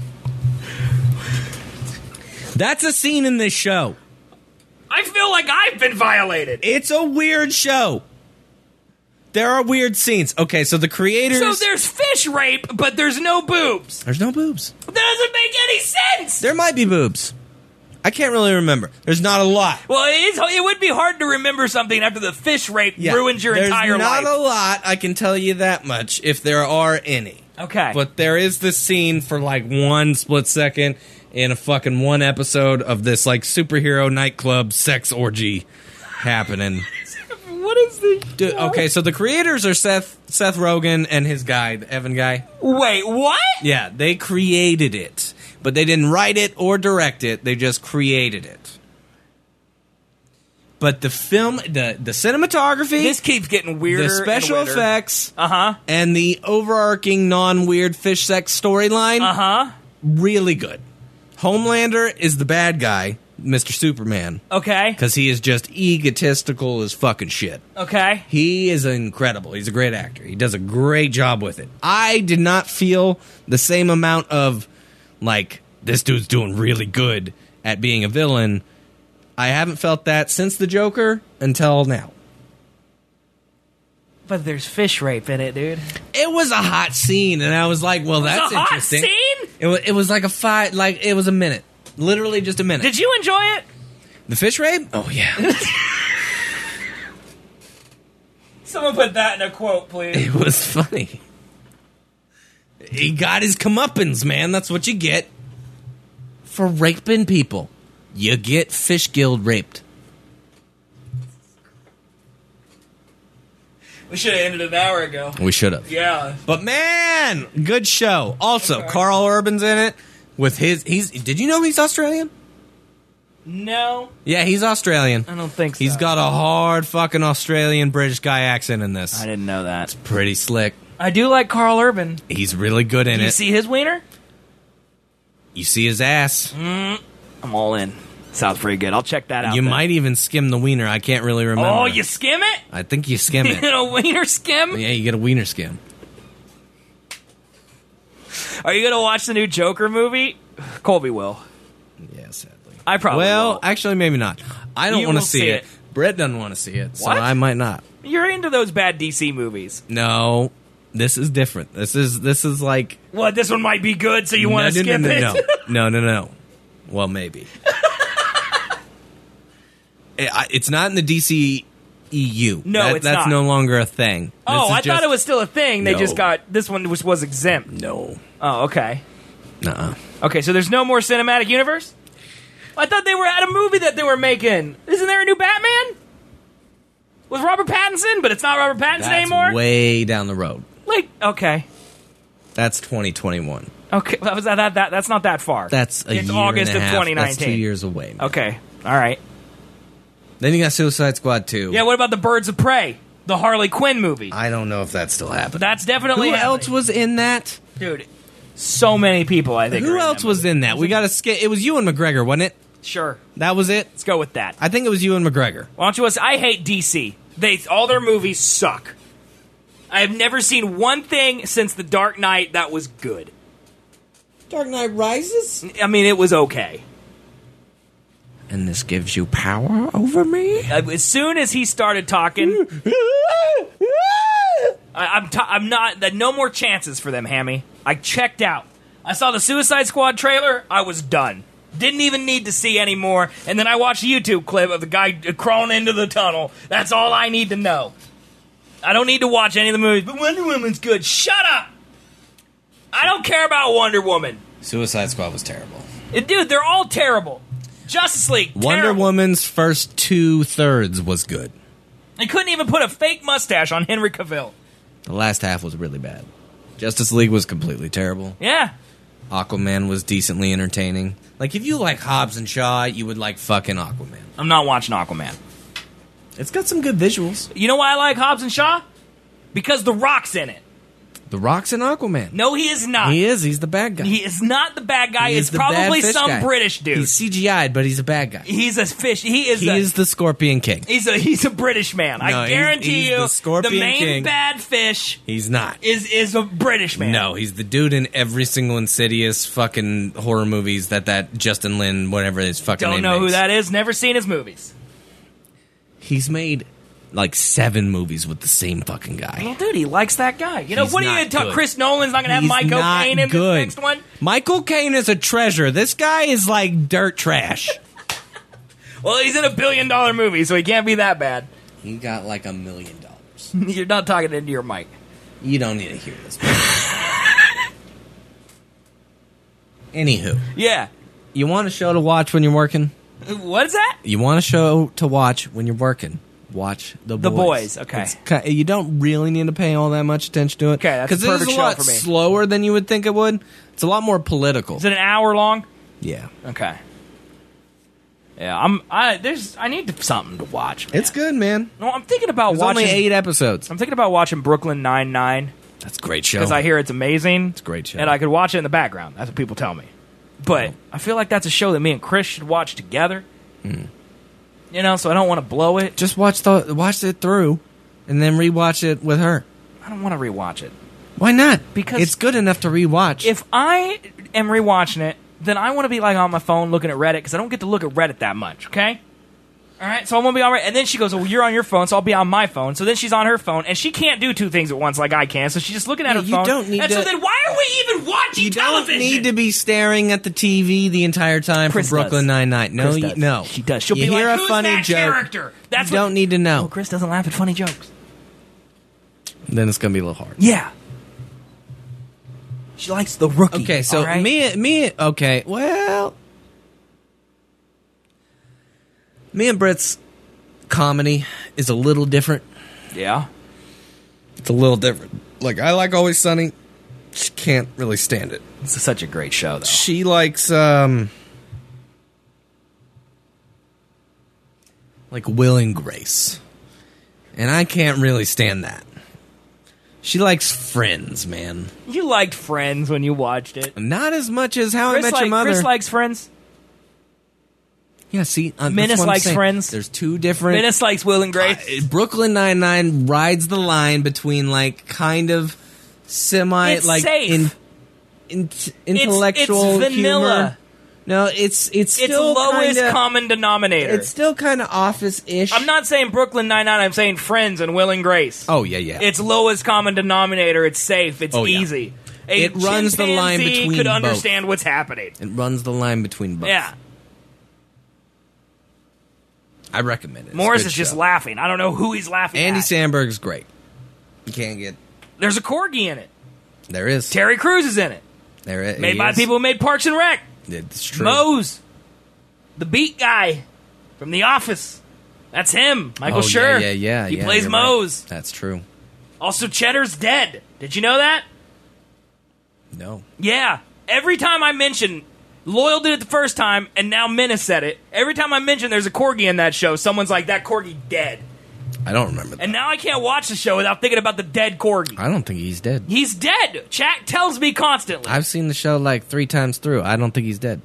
That's a scene in this show. I feel like I've been violated. It's a weird show. There are weird scenes. Okay, so the creators... So there's fish rape, but there's no boobs. There's no boobs. That doesn't make any sense. There might be boobs. I can't really remember. There's not a lot. Well, it would be hard to remember something after the fish rape ruins your entire life. There's not a lot, I can tell you that much, if there are any. Okay. But there is this scene for like one split second in a fucking one episode of this like superhero nightclub sex orgy happening. What is the... Dude, okay, so the creators are Seth Rogen and his guy, the Evan guy. Wait, what? Yeah, they created it. But they didn't write it or direct it. They just created it. But the film, the cinematography... This keeps getting weirder. The special and weirder. effects. And the overarching non-weird fish sex storyline. Really good. Homelander is the bad guy, Mr. Superman. Okay. Because he is just egotistical as fucking shit. Okay. He is incredible. He's a great actor. He does a great job with it. I did not feel the same amount of, like, this dude's doing really good at being a villain. I haven't felt that since the Joker until now. But there's fish rape in it, dude. It was a hot scene, and I was like, well, that's interesting. It was a hot scene? It was like it was a minute. Literally just a minute. Did you enjoy it? The fish rape? Oh, yeah. Someone put that in a quote, please. It was funny. He got his comeuppance, man. That's what you get for raping people. You get fish guild raped. We should have ended an hour ago. We should have. Yeah. But man, good show. Also, Carl Urban's in it with did you know he's Australian? No. Yeah, he's Australian. I don't think so. He's got a hard fucking Australian British guy accent in this. I didn't know that. It's pretty slick. I do like Carl Urban. He's really good in it. You see his wiener? You see his ass. I'm all in. Sounds pretty good. I'll check that out. You might even skim the wiener. I can't really remember. Oh, you skim it? I think you skim You it. get a wiener skim? Yeah, you get a wiener skim. Are you going to watch the new Joker movie? Colby will. Yeah, sadly. I probably will. Actually, maybe not. I don't You want to will see it. Brett doesn't want to see it, so What? I might not. You're into those bad DC movies. No, this is different. This is like... What, this one might be good, so you want to skip it? No. Well, maybe. It's not in the DC EU. No, it's that's not. no longer a thing. Oh, I thought it was still a thing. They No. just got... This one was exempt. No. Oh, okay. Nuh-uh. Okay, so there's no more cinematic universe? I thought they were at a movie that they were making. Isn't there a new Batman? With Robert Pattinson? But it's not Robert Pattinson That's anymore? way down the road. Like, okay. That's 2021. Okay, that's not that far. That's it's year August and a of half. 2019. That's 2 years away. Man. Okay, all right. Then you got Suicide Squad 2. Yeah, what about the Birds of Prey? The Harley Quinn movie. I don't know if that's still happening. That's definitely Who happening. else was in that? Dude, so many people, I think. Who else was in that? We got to skip. It was Ewan McGregor, wasn't it? Sure. That was it? Let's go with that. I think it was Ewan McGregor. Why don't you listen? I hate DC. All their movies suck. I have never seen one thing since The Dark Knight that was good. Dark Knight Rises? I mean, it was okay. And this gives you power over me? As soon as he started talking, I'm not. No more chances for them, Hammy. I checked out. I saw the Suicide Squad trailer. I was done. Didn't even need to see any more. And then I watched a YouTube clip of the guy crawling into the tunnel. That's all I need to know. I don't need to watch any of the movies. But Wonder Woman's good. Shut up. I don't care about Wonder Woman. Suicide Squad was terrible. Dude, they're all terrible. Justice League, Wonder terrible. Woman's first 2/3 was good. They couldn't even put a fake mustache on Henry Cavill. The last half was really bad. Justice League was completely terrible. Yeah. Aquaman was decently entertaining. Like, if you like Hobbs and Shaw, you would like fucking Aquaman. I'm not watching Aquaman. It's got some good visuals. You know why I like Hobbs and Shaw? Because The Rock's in it. The Rock's in Aquaman. No, he is not. He is. He's the bad guy. He is not the bad guy. He is It's the probably bad fish some guy. British dude. He's CGI'd, but he's a bad guy. He's a fish. He is the Scorpion King. He's a British man. No, I guarantee he's you, the Scorpion main King. bad fish He's not. is a British man. No, he's the dude in every single Insidious fucking horror movies that Justin Lin, whatever his fucking Don't name know who makes. that is. Never seen his movies. He's made like 7 movies with the same fucking guy. Well, dude, he likes that guy. You know, He's what are you not going to talk? good. Chris Nolan's not going to have He's Mike not O'Kane in good. this next one? Michael Caine is a treasure. This guy is like dirt trash. Well, he's in a $1 billion movie, so he can't be that bad. He got like $1 million. You're not talking into your mic. You don't need to hear this. Anywho. Yeah. You want a show to watch when you're working? What is that? You want a show to watch when you're working? Watch The Boys. The Boys, okay. You don't really need to pay all that much attention to it. Okay, that's a because it is perfect a show lot for me. slower than you would think it would. It's a lot more political. Is it an hour long? Yeah. Okay. Yeah, I need something to watch. Man. It's good, man. No, I'm thinking about There's watching. only 8 episodes. I'm thinking about watching Brooklyn Nine-Nine. That's a great show. Because I hear it's amazing. It's a great show. And I could watch it in the background. That's what people tell me. But I feel like that's a show that me and Chris should watch together. You know, so I don't want to blow it. Just watch it through, and then rewatch it with her. I don't want to rewatch it. Why not? Because it's good enough to rewatch. If I am rewatching it, then I want to be like on my phone looking at Reddit because I don't get to look at Reddit that much. Okay. All right, so I'm gonna be all right. And then she goes, "Well, you're on your phone, so I'll be on my phone." So then she's on her phone, and she can't do 2 things at once like I can. So she's just looking at her you phone. don't need and to- so then why are we even watching you television? don't need to be staring at the TV the entire time Chris for Brooklyn does. Nine-Nine. No, Chris does. no. She does. She'll you be hear like, a "Who's funny that joke. character?" That's you don't need to know. Oh, Chris doesn't laugh at funny jokes. Then it's gonna be a little hard. Yeah. She likes the Rookie. Okay, so all right? me. Okay, well, me and Britt's comedy is a little different. Yeah. It's a little different. Like, I like Always Sunny. She can't really stand it. It's such a great show, though. She likes, like Will and Grace. And I can't really stand that. She likes Friends, man. You liked Friends when you watched it. Not as much as How I Met Your Mother. Chris likes Friends. Yeah, see, that's Menace what I'm likes saying. Friends. There's 2 different. Menace likes Will and Grace. Brooklyn Nine-Nine rides the line between like kind of semi It's like safe. intellectual it's vanilla. humor. No, it's still lowest kinda, common denominator. It's still kind of Office-ish. I'm not saying Brooklyn Nine-Nine. I'm saying Friends and Will and Grace. Oh yeah. It's lowest common denominator. It's safe. It's Oh, yeah. easy. A It runs the line chimpanzee between could both. understand what's happening. It runs the line between both. Yeah. I recommend it. It's a Morris good is just show. laughing. I don't know who he's laughing Andy at. Samberg's great. You can't get. There's a corgi in it. There is. Terry Crews is in it. There is. Made by people who made Parks and Rec. It's true. Mose. The beat guy from The Office. That's him. Michael Oh, Schur. Yeah. He yeah, plays you're right. Mose. That's true. Also, Cheddar's dead. Did you know that? No. Yeah. Every time I mention, Loyal did it the first time, and now Menace said it. Every time I mention there's a corgi in that show, someone's like, that corgi dead. I don't remember that. And now I can't watch the show without thinking about the dead corgi. I don't think he's dead. He's dead. Chat tells me constantly. I've seen the show like 3 times through. I don't think he's dead.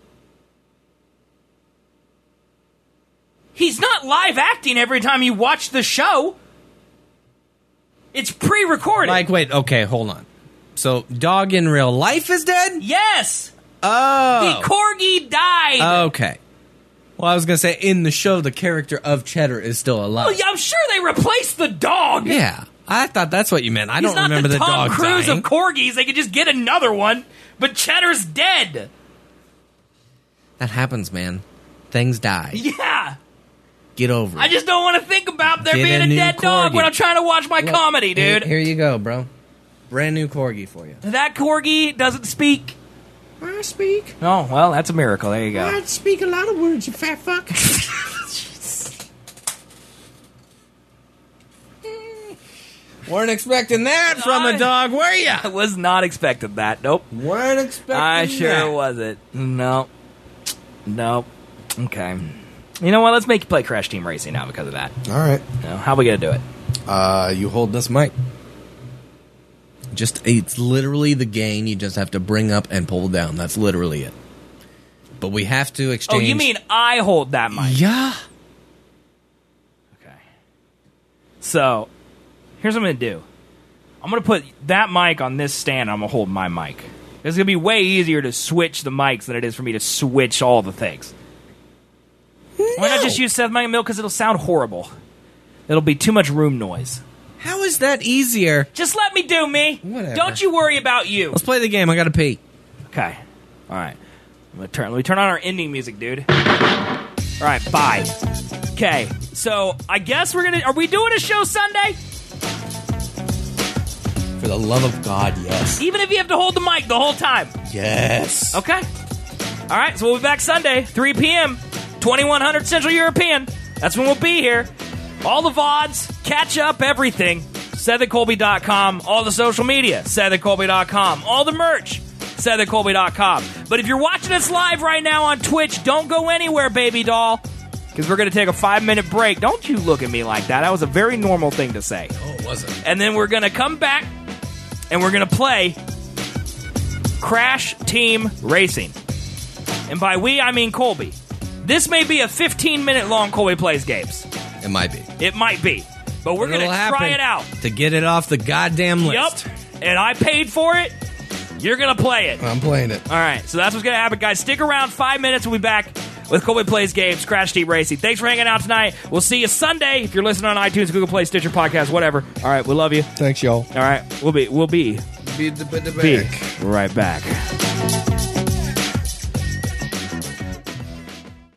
He's not live acting every time you watch the show. It's pre-recorded. Like, wait, okay, hold on. So, dog in real life is dead? Yes. Oh. The corgi died. Okay. Well, I was going to say, in the show, the character of Cheddar is still alive. Well, yeah, I'm sure they replaced the dog. Yeah. I thought that's what you meant. I He's don't not remember the Tom dog Cruise dying. of corgis. They could just get another one. But Cheddar's dead. That happens, man. Things die. Yeah. Get over it. I just don't want to think about there Get being a a new dead dog corgi. when I'm trying to watch my Look, comedy, dude. Here you go, bro. Brand new corgi for you. That corgi doesn't speak. I speak. Oh, well, that's a miracle. There you go. I speak a lot of words, you fat fuck. Weren't expecting that from a dog, were ya? I was not expecting that. Nope. Weren't expecting I sure that. wasn't. Nope. Okay. You know what? Let's make you play Crash Team Racing now because of that. All right. How are we going to do it? You hold this mic. It's literally the gain. You just have to bring up and pull down. That's literally it. But we have to exchange. Oh, you mean I hold that mic? Yeah. Okay. So, here's what I'm going to do. I'm going to put that mic on this stand, and I'm going to hold my mic. It's going to be way easier to switch the mics than it is for me to switch all the things. No. Why not just use Seth McMill? Because it'll sound horrible. It'll be too much room noise. How is that easier? Just let me do me. Whatever. Don't you worry about you. Let's play the game. I got to pee. Okay. All right. Let me turn on our ending music, dude. All right, bye. Okay, so I guess are we doing a show Sunday? For the love of God, yes. Even if you have to hold the mic the whole time? Yes. Okay. All right, so we'll be back Sunday, 3 p.m., 2100 Central European. That's when we'll be here. All the VODs, catch up, everything. SethandColby.com, all the social media, SethandColby.com, all the merch, SethandColby.com. But if you're watching us live right now on Twitch, don't go anywhere, baby doll, because we're going to take a 5-minute break. Don't you look at me like that. That was a very normal thing to say. Oh, it wasn't. And then we're going to come back, and we're going to play Crash Team Racing. And by we, I mean Colby. This may be a 15-minute long Colby Plays Games. It might be. It might be. But we're going to try it out. To get it off the goddamn list. Yep. And I paid for it. You're going to play it. I'm playing it. All right. So that's what's going to happen, guys. Stick around. 5 minutes. We'll be back with Colby Plays Games, Crash Team Racing. Thanks for hanging out tonight. We'll see you Sunday if you're listening on iTunes, Google Play, Stitcher, Podcast, whatever. All right. We love you. Thanks, y'all. All right. We'll be Be right back.